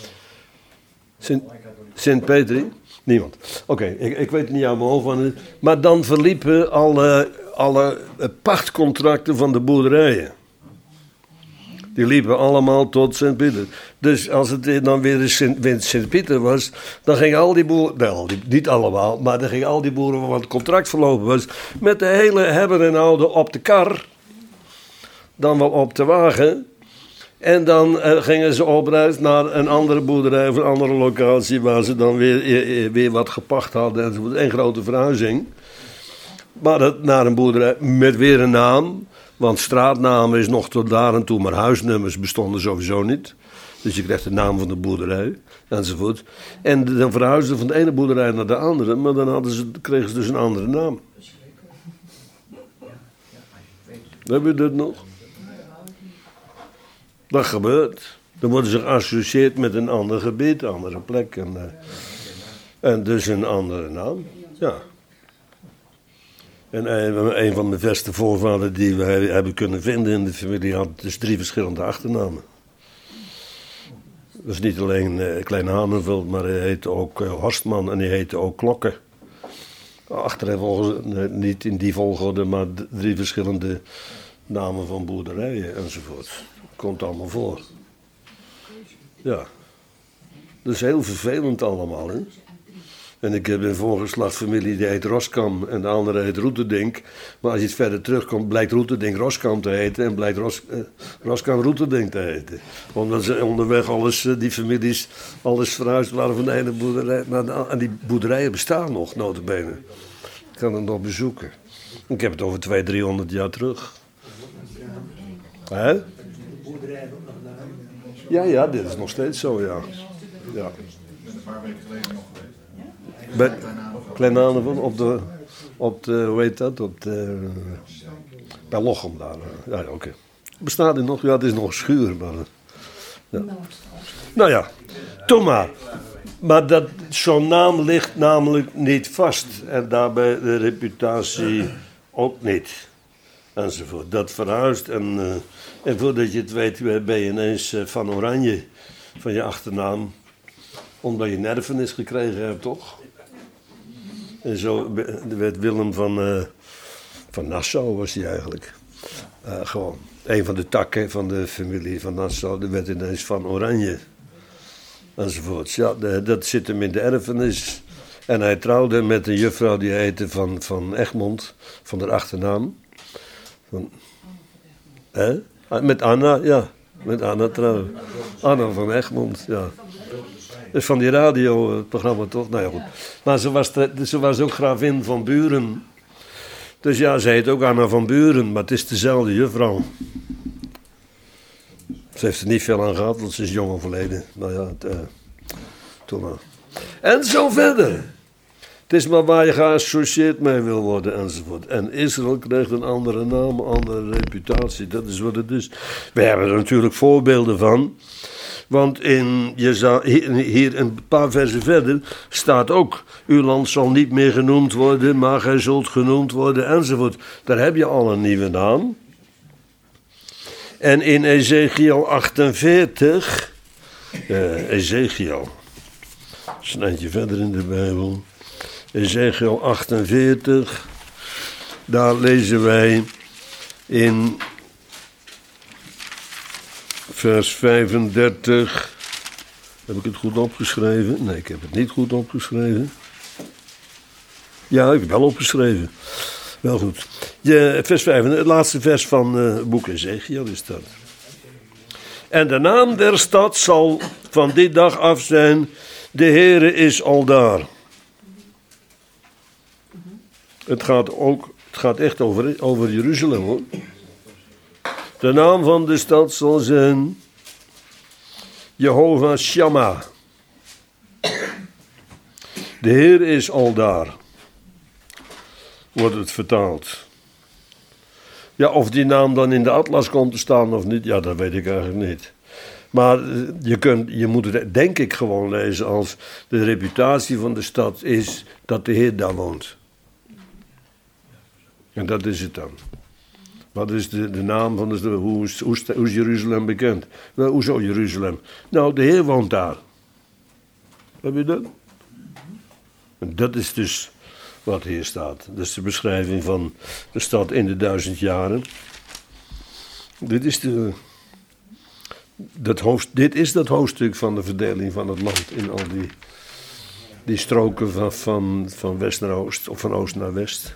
Sint-Petri? Niemand. Oké, ik weet het niet aan mijn hoofd van. Maar dan verliepen alle pachtcontracten van de boerderijen. Die liepen allemaal tot Sint-Pieter. Dus als het dan weer Sint-Pieter was, dan gingen al die boeren, niet allemaal, maar dan gingen al die boeren waarvan het contract verlopen was, met de hele hebben en houden op de kar, dan wel op de wagen. En dan gingen ze op reis naar een andere boerderij of een andere locatie, waar ze dan weer wat gepacht hadden enzovoort. Een grote verhuizing. Maar naar een boerderij met weer een naam. Want straatnamen is nog tot daar en toe, maar huisnummers bestonden sowieso niet. Dus je krijgt de naam van de boerderij, enzovoort. En dan verhuisden ze van de ene boerderij naar de andere, maar dan kregen ze dus een andere naam. Heb je dat nog? Dat gebeurt. Dan worden ze geassocieerd met een ander gebied, een andere plek. En dus een andere naam, ja. En een van mijn beste voorvaderen die we hebben kunnen vinden in de familie had dus 3 verschillende achternamen. Dus niet alleen Klein Hanenveld, maar hij heette ook Horstman en hij heette ook Klokken. Achtereen niet in die volgorde, maar 3 verschillende namen van boerderijen enzovoort. Komt allemaal voor. Ja. Dus heel vervelend allemaal, hè. En ik heb een voorgeslachtfamilie die heet Roskam en de andere heet Roeterdink. Maar als je het verder terugkomt, blijkt Roeterdink Roskam te heten en blijkt Roskam Roeterdink te heten. Omdat ze onderweg die families, alles verhuisd waren van de ene boerderij naar de andere. En die boerderijen bestaan nog, nota bene. Ik kan het nog bezoeken. Ik heb het over 200-300 jaar terug. Hè? Ja, dit is nog steeds zo, ja. Ja. Een paar weken geleden nog geweest. Bij Klein-Aanevel op de, hoe heet dat? Bij Lochem daar. Ja, oké. Bestaat het nog? Ja, het is nog een schuur. Maar, ja. Nou ja, toen maar. Maar zo'n naam ligt namelijk niet vast. En daarbij de reputatie ook niet. Enzovoort. Dat verhuist en voordat je het weet ben je ineens van Oranje. Van je achternaam. Omdat je een erfenis gekregen hebt, toch? En zo werd Willem van Nassau was hij eigenlijk. Gewoon een van de takken van de familie van Nassau. Die werd ineens van Oranje. Enzovoort. Ja, dat zit hem in de erfenis. En hij trouwde met een juffrouw die heette van Egmond. Van haar achternaam. Met Anna, ja. Met Anna trouwen. Anna van Egmond, ja. Dus van die radioprogramma toch? Nou ja, goed. Maar ze was ook gravin van Buren. Dus ja, ze heet ook Anna van Buren, maar het is dezelfde juffrouw. Ze heeft er niet veel aan gehad, want ze is jong overleden. Nou ja, toen maar. En zo verder. Het is maar waar je geassocieerd mee wil worden, enzovoort. En Israël krijgt een andere naam, een andere reputatie. Dat is wat het is. We hebben er natuurlijk voorbeelden van. Want hier een paar versen verder staat ook: uw land zal niet meer genoemd worden, maar gij zult genoemd worden, enzovoort. Daar heb je al een nieuwe naam. En in Ezekiel 48, Ezekiel, dat is een eindje verder in de Bijbel. Ezekiel 48, daar lezen wij in vers 35. Heb ik het goed opgeschreven? Nee, ik heb het niet goed opgeschreven. Ja, ik heb het wel opgeschreven. Wel goed. Vers 5, het laatste vers van het boek Ezekiel is dat. En de naam der stad zal van die dag af zijn: de Heere is aldaar. Het gaat echt over Jeruzalem, hoor. De naam van de stad zal zijn Jehovah Shammah. De Heer is aldaar. Wordt het vertaald. Ja, of die naam dan in de atlas komt te staan of niet, ja, dat weet ik eigenlijk niet. Maar je moet het denk ik gewoon lezen als de reputatie van de stad is dat de Heer daar woont. En dat is het dan. Wat is de naam van hoe is Jeruzalem bekend? Wel, hoezo Jeruzalem? Nou, de Heer woont daar. Heb je dat? En dat is dus wat hier staat. Dat is de beschrijving van de stad in de 1000 jaren. Dit is dat hoofdstuk van de verdeling van het land in al die stroken van west naar oost, of van oost naar west.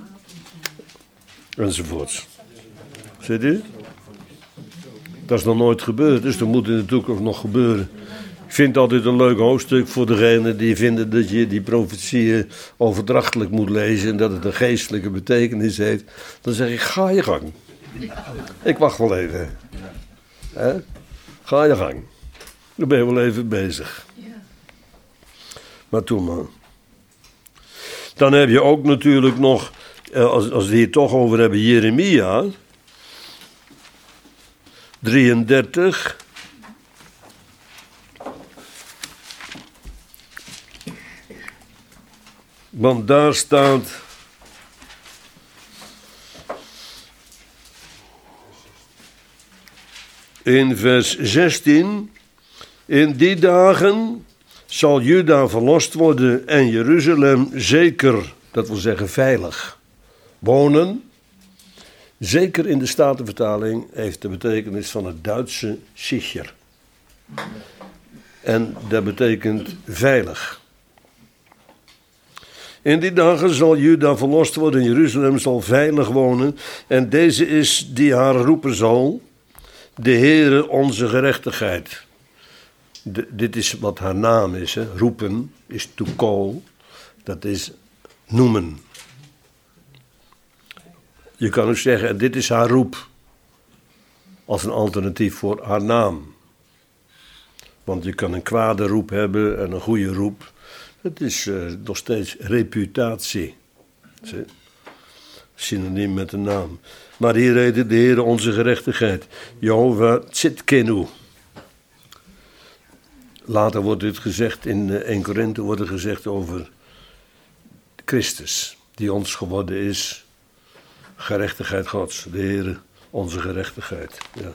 Enzovoorts. Ziet u? Dat is nog nooit gebeurd, dus dat moet in de toekomst nog gebeuren. Ik vind het altijd een leuk hoofdstuk voor degenen die vinden dat je die profetieën overdrachtelijk moet lezen en dat het een geestelijke betekenis heeft. Dan zeg ik, ga je gang. Ik wacht wel even. Ga je gang. Dan ben je wel even bezig. Maar toen maar. Dan heb je ook natuurlijk nog, als we hier toch over hebben, Jeremia 33. Want daar staat in vers 16: in die dagen zal Juda verlost worden en Jeruzalem zeker, dat wil zeggen veilig, wonen. Zeker in de Statenvertaling heeft de betekenis van het Duitse sicher. En dat betekent veilig. In die dagen zal Juda verlost worden en Jeruzalem zal veilig wonen. En deze is die haar roepen zal, de Heere onze gerechtigheid. Dit is wat haar naam is. Hè. Roepen is to call. Dat is noemen. Je kan ook zeggen, dit is haar roep. Als een alternatief voor haar naam. Want je kan een kwade roep hebben en een goede roep. Het is nog steeds reputatie. Zie? Synoniem met een naam. Maar hier heet de Heer onze gerechtigheid. Jehovah Tzidkenu. Later wordt dit gezegd, in 1 Korinthe wordt er gezegd over Christus. Die ons geworden is. Gerechtigheid Gods. De Heer onze gerechtigheid. Ja.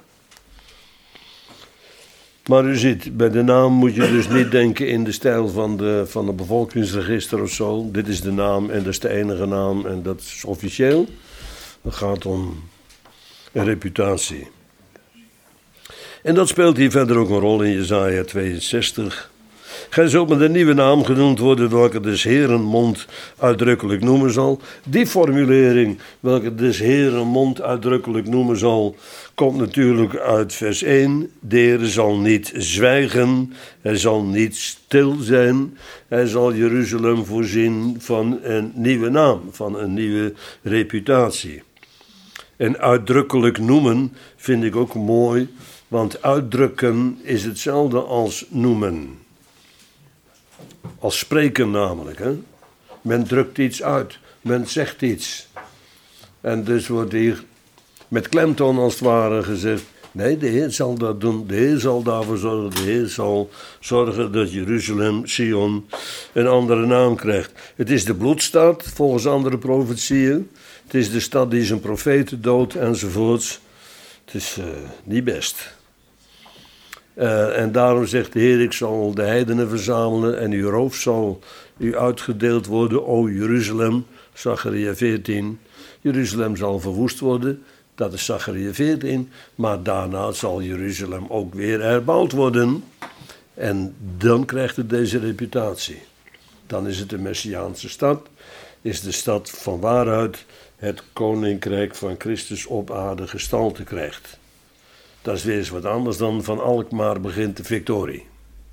Maar u ziet, bij de naam moet je dus niet denken in de stijl van de bevolkingsregister of zo. Dit is de naam en dat is de enige naam en dat is officieel. Het gaat om een reputatie. En dat speelt hier verder ook een rol in Jesaja 62. Gij zult met een nieuwe naam genoemd worden, welke des Heeren mond uitdrukkelijk noemen zal. Die formulering, welke des Heeren mond uitdrukkelijk noemen zal, komt natuurlijk uit vers 1. De Heer zal niet zwijgen, hij zal niet stil zijn. Hij zal Jeruzalem voorzien van een nieuwe naam, van een nieuwe reputatie. En uitdrukkelijk noemen vind ik ook mooi, want uitdrukken is hetzelfde als noemen. Als spreken namelijk. Hè? Men drukt iets uit. Men zegt iets. En dus wordt hier met klemtoon als het ware gezegd. Nee, de Heer zal dat doen. De Heer zal daarvoor zorgen. De Heer zal zorgen dat Jeruzalem, Sion, een andere naam krijgt. Het is de bloedstad, volgens andere profetieën. Het is de stad die zijn profeten doodt enzovoorts. Het is niet best. En daarom zegt de Heer, ik zal de heidenen verzamelen en uw roof zal u uitgedeeld worden, o Jeruzalem, Zacharia 14. Jeruzalem zal verwoest worden, dat is Zacharia 14, maar daarna zal Jeruzalem ook weer herbouwd worden. En dan krijgt het deze reputatie. Dan is het de Messiaanse stad, is de stad van waaruit het koninkrijk van Christus op aarde gestalte krijgt. Dat is weer eens wat anders dan van Alkmaar begint de victorie.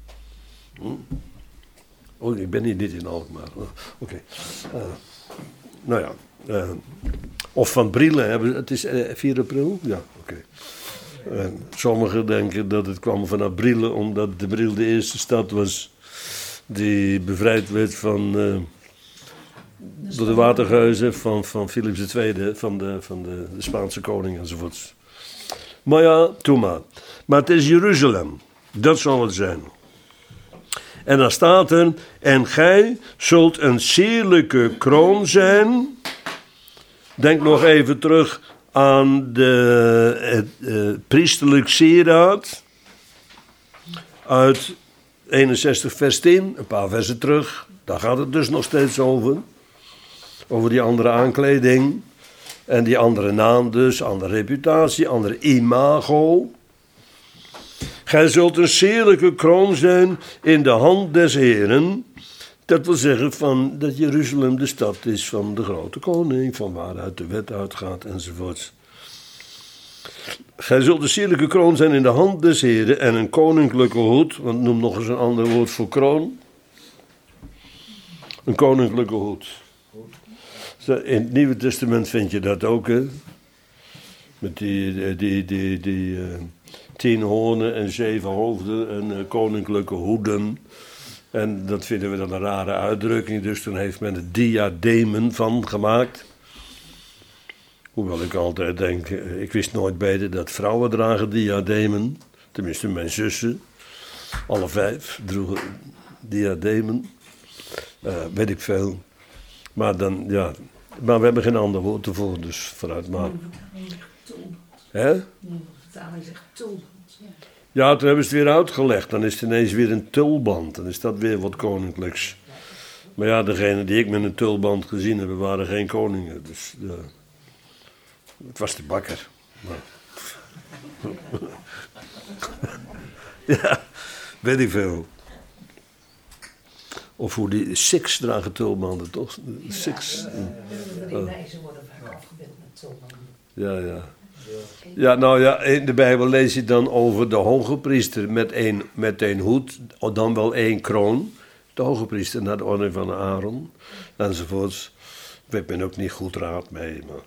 Oh, ik ben hier niet in Alkmaar. Oké. Nou ja. Of van Brielen hebben. Het is 4 april? Ja, oké. Sommigen denken dat het kwam vanaf Brielen, omdat de Briel de eerste stad was die bevrijd werd van door de watergeuzen van Philips II, van de Spaanse koning enzovoorts. Maar ja, toe maar het is Jeruzalem. Dat zal het zijn. En dan staat er, en gij zult een sierlijke kroon zijn. Denk nog even terug aan het priesterlijk sieraad. Uit 61 vers 10, een paar versen terug. Daar gaat het dus nog steeds over. Over die andere aankleding. En die andere naam dus, andere reputatie, andere imago. Gij zult een sierlijke kroon zijn in de hand des Heeren. Dat wil zeggen dat Jeruzalem de stad is van de grote koning, van waaruit de wet uitgaat enzovoort. Gij zult een sierlijke kroon zijn in de hand des Heeren en een koninklijke hoed, want noem nog eens een ander woord voor kroon. Een koninklijke hoed. In het Nieuwe Testament vind je dat ook, hè? Met die 10 hoornen en 7 hoofden en koninklijke hoeden. En dat vinden we dan een rare uitdrukking, dus toen heeft men er diademen van gemaakt. Hoewel ik altijd denk, ik wist nooit beter dat vrouwen dragen diademen. Tenminste mijn zussen, alle 5 droegen diademen. Weet ik veel. Maar dan, ja. Maar we hebben geen ander woord ervoor, dus vooruit maar. Hè? De vertaling zegt tulband. Ja, toen hebben ze het weer uitgelegd. Dan is het ineens weer een tulband. Dan is dat weer wat koninklijks. Maar ja, degene die ik met een tulband gezien heb, waren geen koningen. Dus het was de bakker. Maar. Ja, weet ik veel. Of hoe die Sikhs dragen tulbanden, toch? Sikhs. De drie wijzen worden vaak afgebeeld met tulbanden. Ja. Ja, nou ja, in de Bijbel lees je dan over de hoge priester met een hoed, dan wel 1 kroon. De hoge priester naar de orde van Aaron, enzovoorts. Weet men ook niet goed raad mee, maar...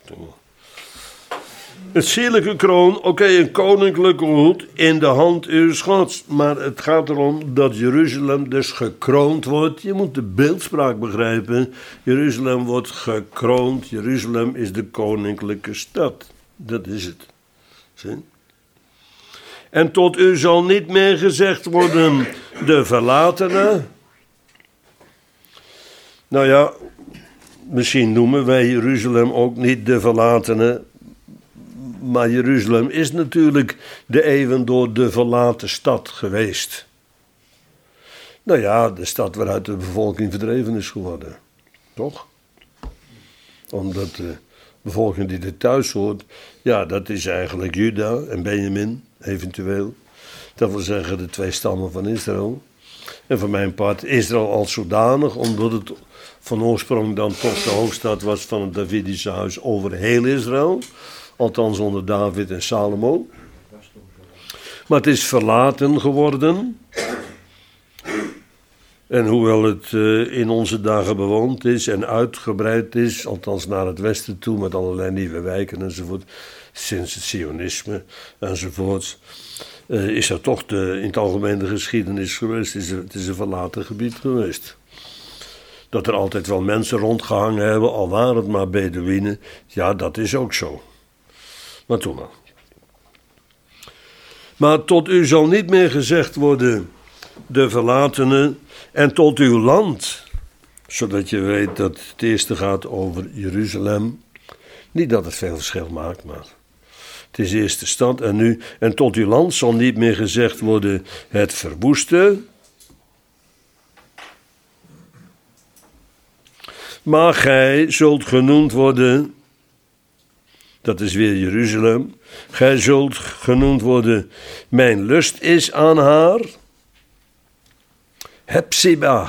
Een sierlijke kroon, oké, een koninklijke hoed in de hand uws gods. Maar het gaat erom dat Jeruzalem dus gekroond wordt. Je moet de beeldspraak begrijpen. Jeruzalem wordt gekroond. Jeruzalem is de koninklijke stad. Dat is het. Zie? En tot u zal niet meer gezegd worden de verlatene. Nou ja, misschien noemen wij Jeruzalem ook niet de verlatene. Maar Jeruzalem is natuurlijk de eeuwen door de verlaten stad geweest. Nou ja, de stad waaruit de bevolking verdreven is geworden. Toch? Omdat de bevolking die er thuis hoort, ja, dat is eigenlijk Juda en Benjamin, eventueel. Dat wil zeggen de 2 stammen van Israël. En voor mijn part Israël als zodanig, omdat het van oorsprong dan toch de hoofdstad was van het Davidische huis over heel Israël. Althans onder David en Salomo. Maar het is verlaten geworden. En hoewel het in onze dagen bewoond is en uitgebreid is, althans naar het westen toe met allerlei nieuwe wijken enzovoort, sinds het Sionisme enzovoort, is er toch in het algemeen de geschiedenis geweest. Het is een verlaten gebied geweest. Dat er altijd wel mensen rondgehangen hebben, al waren het maar Bedouinen, ja, dat is ook zo. Maar toen maar. Maar tot u zal niet meer gezegd worden de verlatene en tot uw land. Zodat je weet dat het eerste gaat over Jeruzalem. Niet dat het veel verschil maakt, maar het is eerst de stad en nu. En tot uw land zal niet meer gezegd worden het verwoeste. Maar gij zult genoemd worden... Dat is weer Jeruzalem. Gij zult genoemd worden, mijn lust is aan haar. Hepzibah.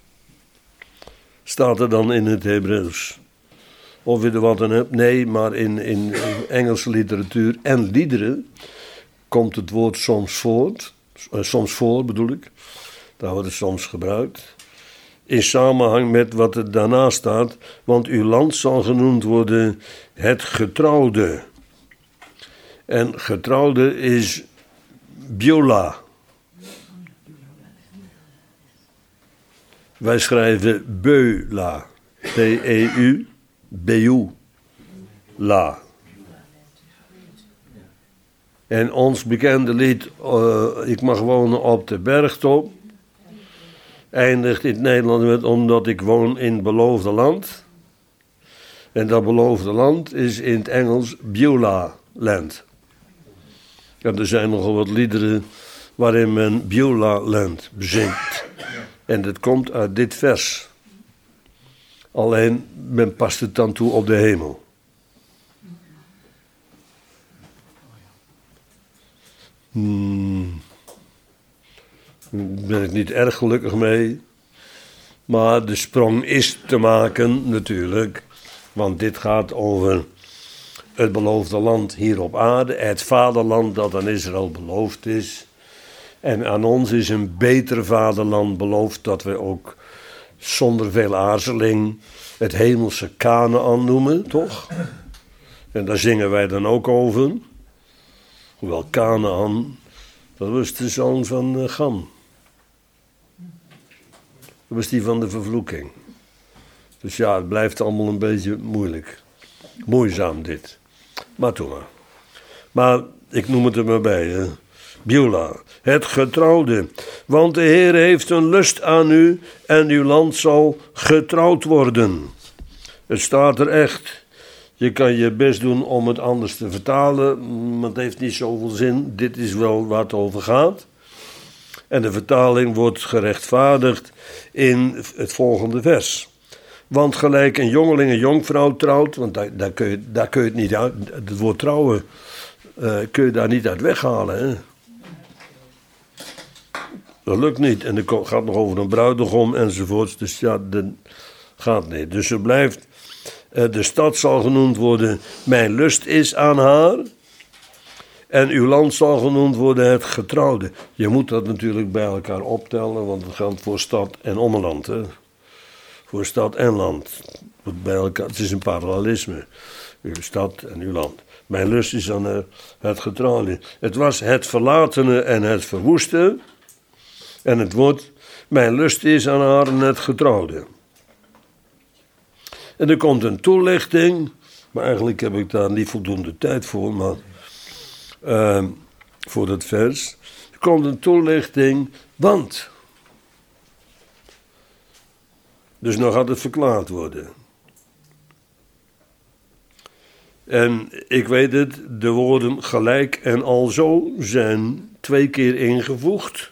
Staat er dan in het Hebreeuws. Of je er wat aan hebt? Nee, maar in Engelse literatuur en liederen komt het woord soms voor bedoel ik. Daar wordt het soms gebruikt. In samenhang met wat er daarna staat, want uw land zal genoemd worden het getrouwde. En getrouwde is Beulah. Wij schrijven Beulah, T-E-U, Beulah. En ons bekende lied, Ik mag wonen op de bergtop, eindigt in het Nederlands met omdat ik woon in het beloofde land. En dat beloofde land is in het Engels Beulah Land. En er zijn nogal wat liederen waarin men Beulah Land bezingt. En dat komt uit dit vers. Alleen men past het dan toe op de hemel. Daar ben ik niet erg gelukkig mee. Maar de sprong is te maken natuurlijk. Want dit gaat over het beloofde land hier op aarde. Het vaderland dat aan Israël beloofd is. En aan ons is een beter vaderland beloofd. Dat we ook zonder veel aarzeling het hemelse Kanaan noemen, toch? En daar zingen wij dan ook over. Hoewel Kanaan, dat was de zoon van Gam. Dat was die van de vervloeking. Dus ja, het blijft allemaal een beetje moeilijk. Moeizaam dit. Maar toen maar. Maar ik noem het er maar bij. Hè. Beulah, het getrouwde. Want de Heer heeft een lust aan u en uw land zal getrouwd worden. Het staat er echt. Je kan je best doen om het anders te vertalen, maar het heeft niet zoveel zin. Dit is wel waar het over gaat. En de vertaling wordt gerechtvaardigd in het volgende vers. Want gelijk een jongeling een jonkvrouw trouwt, want daar kun je het niet uit, het woord trouwen kun je daar niet uit weghalen. Hè? Dat lukt niet. En het gaat nog over een bruidegom enzovoorts. Dus ja, dat gaat niet. Dus er blijft... de stad zal genoemd worden... Mijn lust is aan haar... En uw land zal genoemd worden het getrouwde. Je moet dat natuurlijk bij elkaar optellen, want het geldt voor stad en omland. Hè? Voor stad en land. Bij elkaar, het is een parallelisme. Uw stad en uw land. Mijn lust is aan het getrouwde. Het was het verlatene en het verwoeste. En het wordt, mijn lust is aan haar en het getrouwde. En er komt een toelichting, maar eigenlijk heb ik daar niet voldoende tijd voor, maar... voor dat vers. Er komt een toelichting, want. Dus nou gaat het verklaard worden. En ik weet het, de woorden gelijk en alzo zijn 2 keer ingevoegd.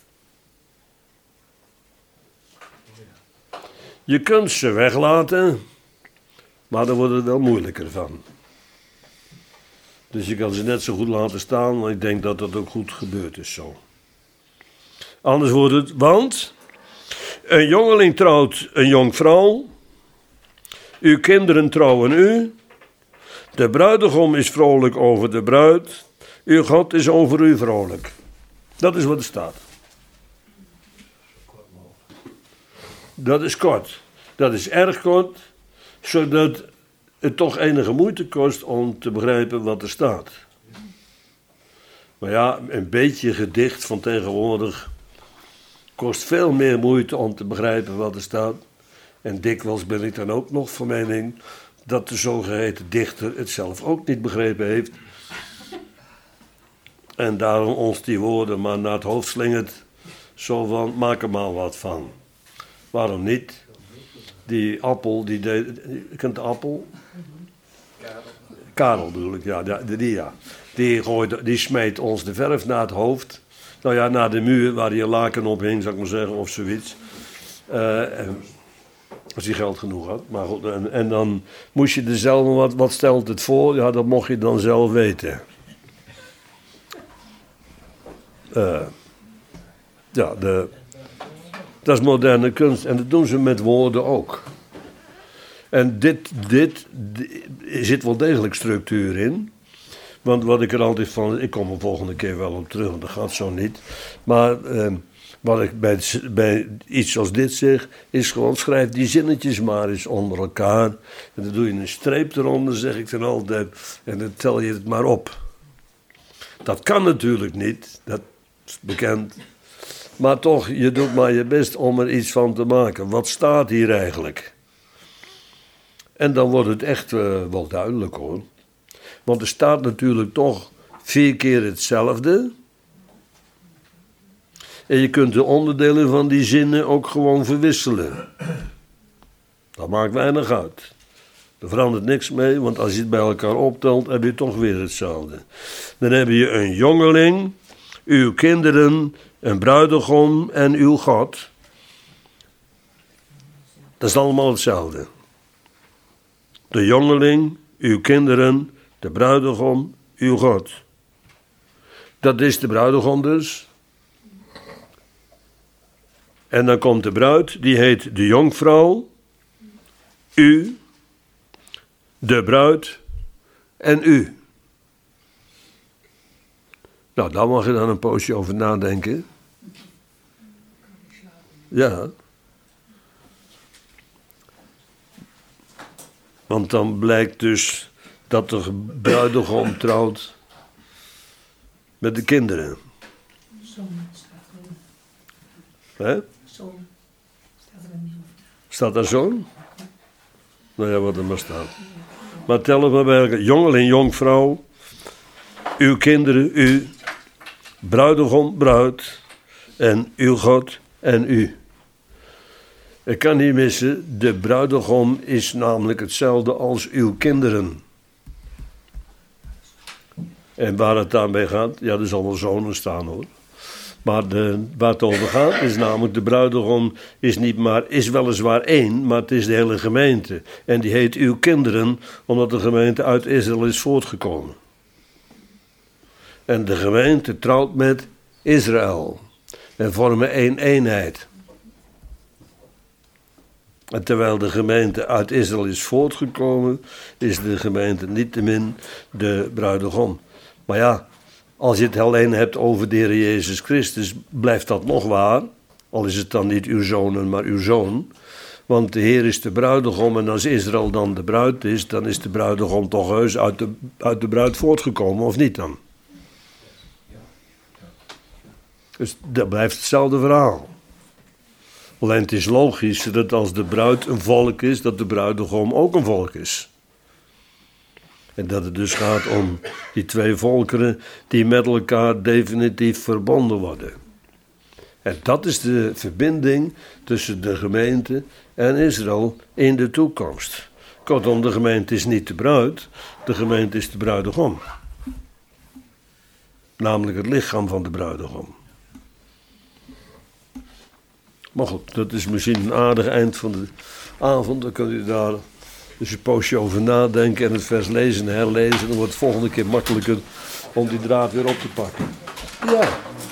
Je kunt ze weglaten, maar dan wordt het wel moeilijker van. Dus je kan ze net zo goed laten staan, maar ik denk dat dat ook goed gebeurd is zo. Anders wordt het, want een jongeling trouwt een jonkvrouw, uw kinderen trouwen u, de bruidegom is vrolijk over de bruid, uw God is over u vrolijk. Dat is wat er staat. Dat is kort. Dat is erg kort, zodat het toch enige moeite kost om te begrijpen wat er staat. Maar ja, een beetje gedicht van tegenwoordig kost veel meer moeite om te begrijpen wat er staat. En dikwijls ben ik dan ook nog van mening dat de zogeheten dichter het zelf ook niet begrepen heeft. En daarom ons die woorden maar naar het hoofd slingert. Zo van, maak er maar wat van. Waarom niet? Die appel, die deed... Je kent de appel? Karel bedoel ik, ja. Die smeet ons de verf naar het hoofd. Nou ja, naar de muur waar je laken op hing, zou ik maar zeggen, of zoiets. Als hij geld genoeg had. Maar goed, en dan moest je er zelf, wat stelt het voor? Ja, dat mocht je dan zelf weten. Dat is moderne kunst. En dat doen ze met woorden ook. En dit zit wel degelijk structuur in. Want wat ik er altijd van... Ik kom er volgende keer wel op terug, want dat gaat zo niet. Maar wat ik bij iets als dit zeg... is gewoon, schrijf die zinnetjes maar eens onder elkaar. En dan doe je een streep eronder, zeg ik dan altijd. En dan tel je het maar op. Dat kan natuurlijk niet. Dat is bekend. Maar toch, je doet maar je best om er iets van te maken. Wat staat hier eigenlijk? En dan wordt het echt wel duidelijk hoor. Want er staat natuurlijk toch 4 keer hetzelfde. En je kunt de onderdelen van die zinnen ook gewoon verwisselen. Dat maakt weinig uit. Er verandert niks mee, want als je het bij elkaar optelt, heb je toch weer hetzelfde. Dan heb je een jongeling, uw kinderen, een bruidegom en uw God. Dat is allemaal hetzelfde. De jongeling, uw kinderen, de bruidegom, uw God. Dat is de bruidegom dus. En dan komt de bruid, die heet de jonkvrouw, u, de bruid en u. Nou, daar mag je dan een poosje over nadenken. Ja. Want dan blijkt dus dat de bruidegom trouwt met de kinderen. Zoon staat erin. Hè? Zoon staat er niet over. Staat daar zoon? Nou ja, wat er maar staat. Maar tel het maar bij elkaar. Jongeling, jonkvrouw. Uw kinderen, u. Bruidegom, bruid. En uw God en u. Ik kan niet missen. De bruidegom is namelijk hetzelfde als uw kinderen. En waar het daarmee gaat, ja, er zal wel zonen staan hoor. Maar waar het over gaat is namelijk de bruidegom is weliswaar één, maar het is de hele gemeente. En die heet uw kinderen, omdat de gemeente uit Israël is voortgekomen. En de gemeente trouwt met Israël. en vormen één eenheid. En terwijl de gemeente uit Israël is voortgekomen, is de gemeente niettemin de bruidegom. Maar ja, als je het alleen hebt over de Heer Jezus Christus, blijft dat nog waar. Al is het dan niet uw zonen, maar uw zoon. Want de Heer is de bruidegom en als Israël dan de bruid is, dan is de bruidegom toch heus uit de bruid voortgekomen, of niet dan? Dus dat blijft hetzelfde verhaal. Alleen het is logisch dat als de bruid een volk is, dat de bruidegom ook een volk is. En dat het dus gaat om die twee volkeren die met elkaar definitief verbonden worden. En dat is de verbinding tussen de gemeente en Israël in de toekomst. Kortom, de gemeente is niet de bruid, de gemeente is de bruidegom. Namelijk het lichaam van de bruidegom. Maar goed, dat is misschien een aardig eind van de avond. Dan kunt u daar dus een poosje over nadenken en het vers lezen en herlezen. Dan wordt het volgende keer makkelijker om die draad weer op te pakken. Ja.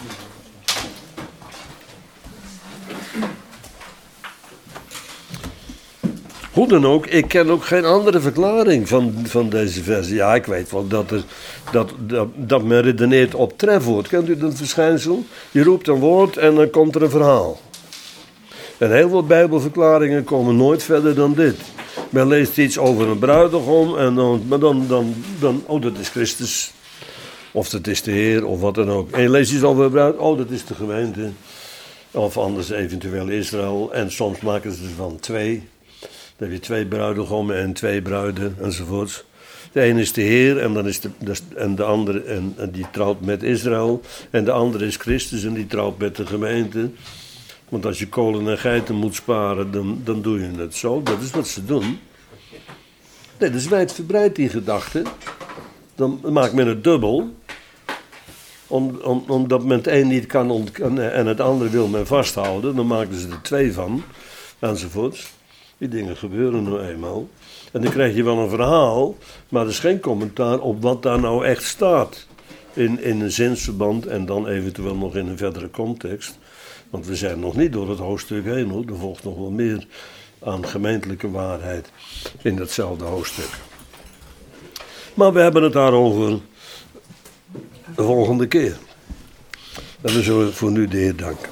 Hoe dan ook, ik ken ook geen andere verklaring van deze versie. Ja, ik weet wel dat men redeneert op trefwoord. Kent u dat verschijnsel? Je roept een woord en dan komt er een verhaal. En heel veel Bijbelverklaringen komen nooit verder dan dit. Men leest iets over een bruidegom en dan oh, dat is Christus. Of dat is de Heer, of wat dan ook. En je leest iets over een bruid, oh, dat is de gemeente. Of anders eventueel Israël. En soms maken ze er van twee. Dan heb je twee bruidegommen en twee bruiden enzovoorts. De ene is de Heer en de andere en die trouwt met Israël. En de andere is Christus en die trouwt met de gemeente. Want als je kolen en geiten moet sparen, dan doe je het zo. Dat is wat ze doen. Nee, dat is wijdverbreid die gedachte. Dan maakt men het dubbel. Omdat men het een niet kan ontkennen en het andere wil men vasthouden. Dan maken ze er twee van. Enzovoorts. Die dingen gebeuren nou eenmaal. En dan krijg je wel een verhaal, maar er is geen commentaar op wat daar nou echt staat. In een zinsverband en dan eventueel nog in een verdere context. Want we zijn nog niet door het hoofdstuk heen hoor. Er volgt nog wel meer aan gemeentelijke waarheid in datzelfde hoofdstuk. Maar we hebben het daarover de volgende keer. En we zullen voor nu de Heer danken.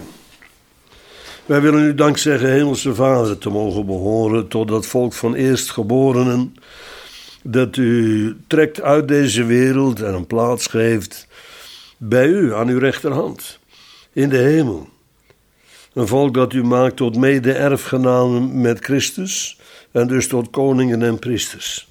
Wij willen u dank zeggen, Hemelse Vader, te mogen behoren tot dat volk van eerstgeborenen, dat u trekt uit deze wereld en een plaats geeft bij u, aan uw rechterhand, in de hemel. Een volk dat u maakt tot mede-erfgenamen met Christus en dus tot koningen en priesters.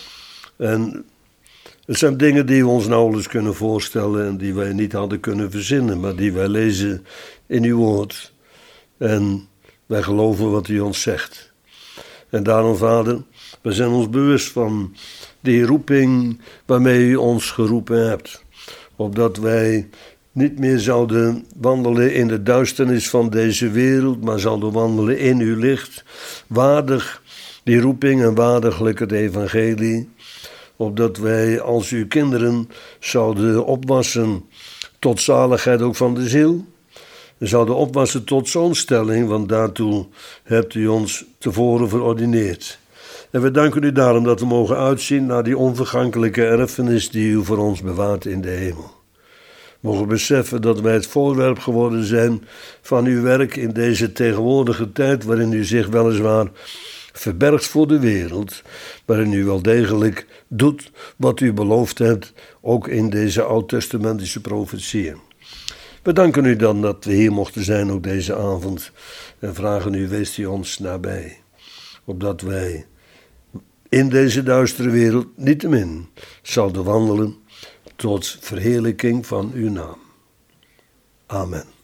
En het zijn dingen die we ons nauwelijks kunnen voorstellen en die wij niet hadden kunnen verzinnen, maar die wij lezen in uw woord. En wij geloven wat u ons zegt. En daarom, Vader, we zijn ons bewust van die roeping waarmee u ons geroepen hebt. Opdat wij niet meer zouden wandelen in de duisternis van deze wereld, maar zouden wandelen in uw licht. Waardig die roeping en waardiglijk het evangelie. Opdat wij als uw kinderen zouden opwassen tot zaligheid ook van de ziel. We zouden opwassen tot zo'n stelling, want daartoe hebt u ons tevoren verordineerd. En we danken u daarom dat we mogen uitzien naar die onvergankelijke erfenis die u voor ons bewaart in de hemel. Mogen beseffen dat wij het voorwerp geworden zijn van uw werk in deze tegenwoordige tijd, waarin u zich weliswaar verbergt voor de wereld, waarin u wel degelijk doet wat u beloofd hebt, ook in deze oud-testamentische profetieën. We danken u dan dat we hier mochten zijn ook deze avond en vragen u, wees u ons nabij, opdat wij in deze duistere wereld niettemin zouden wandelen tot verheerlijking van uw naam. Amen.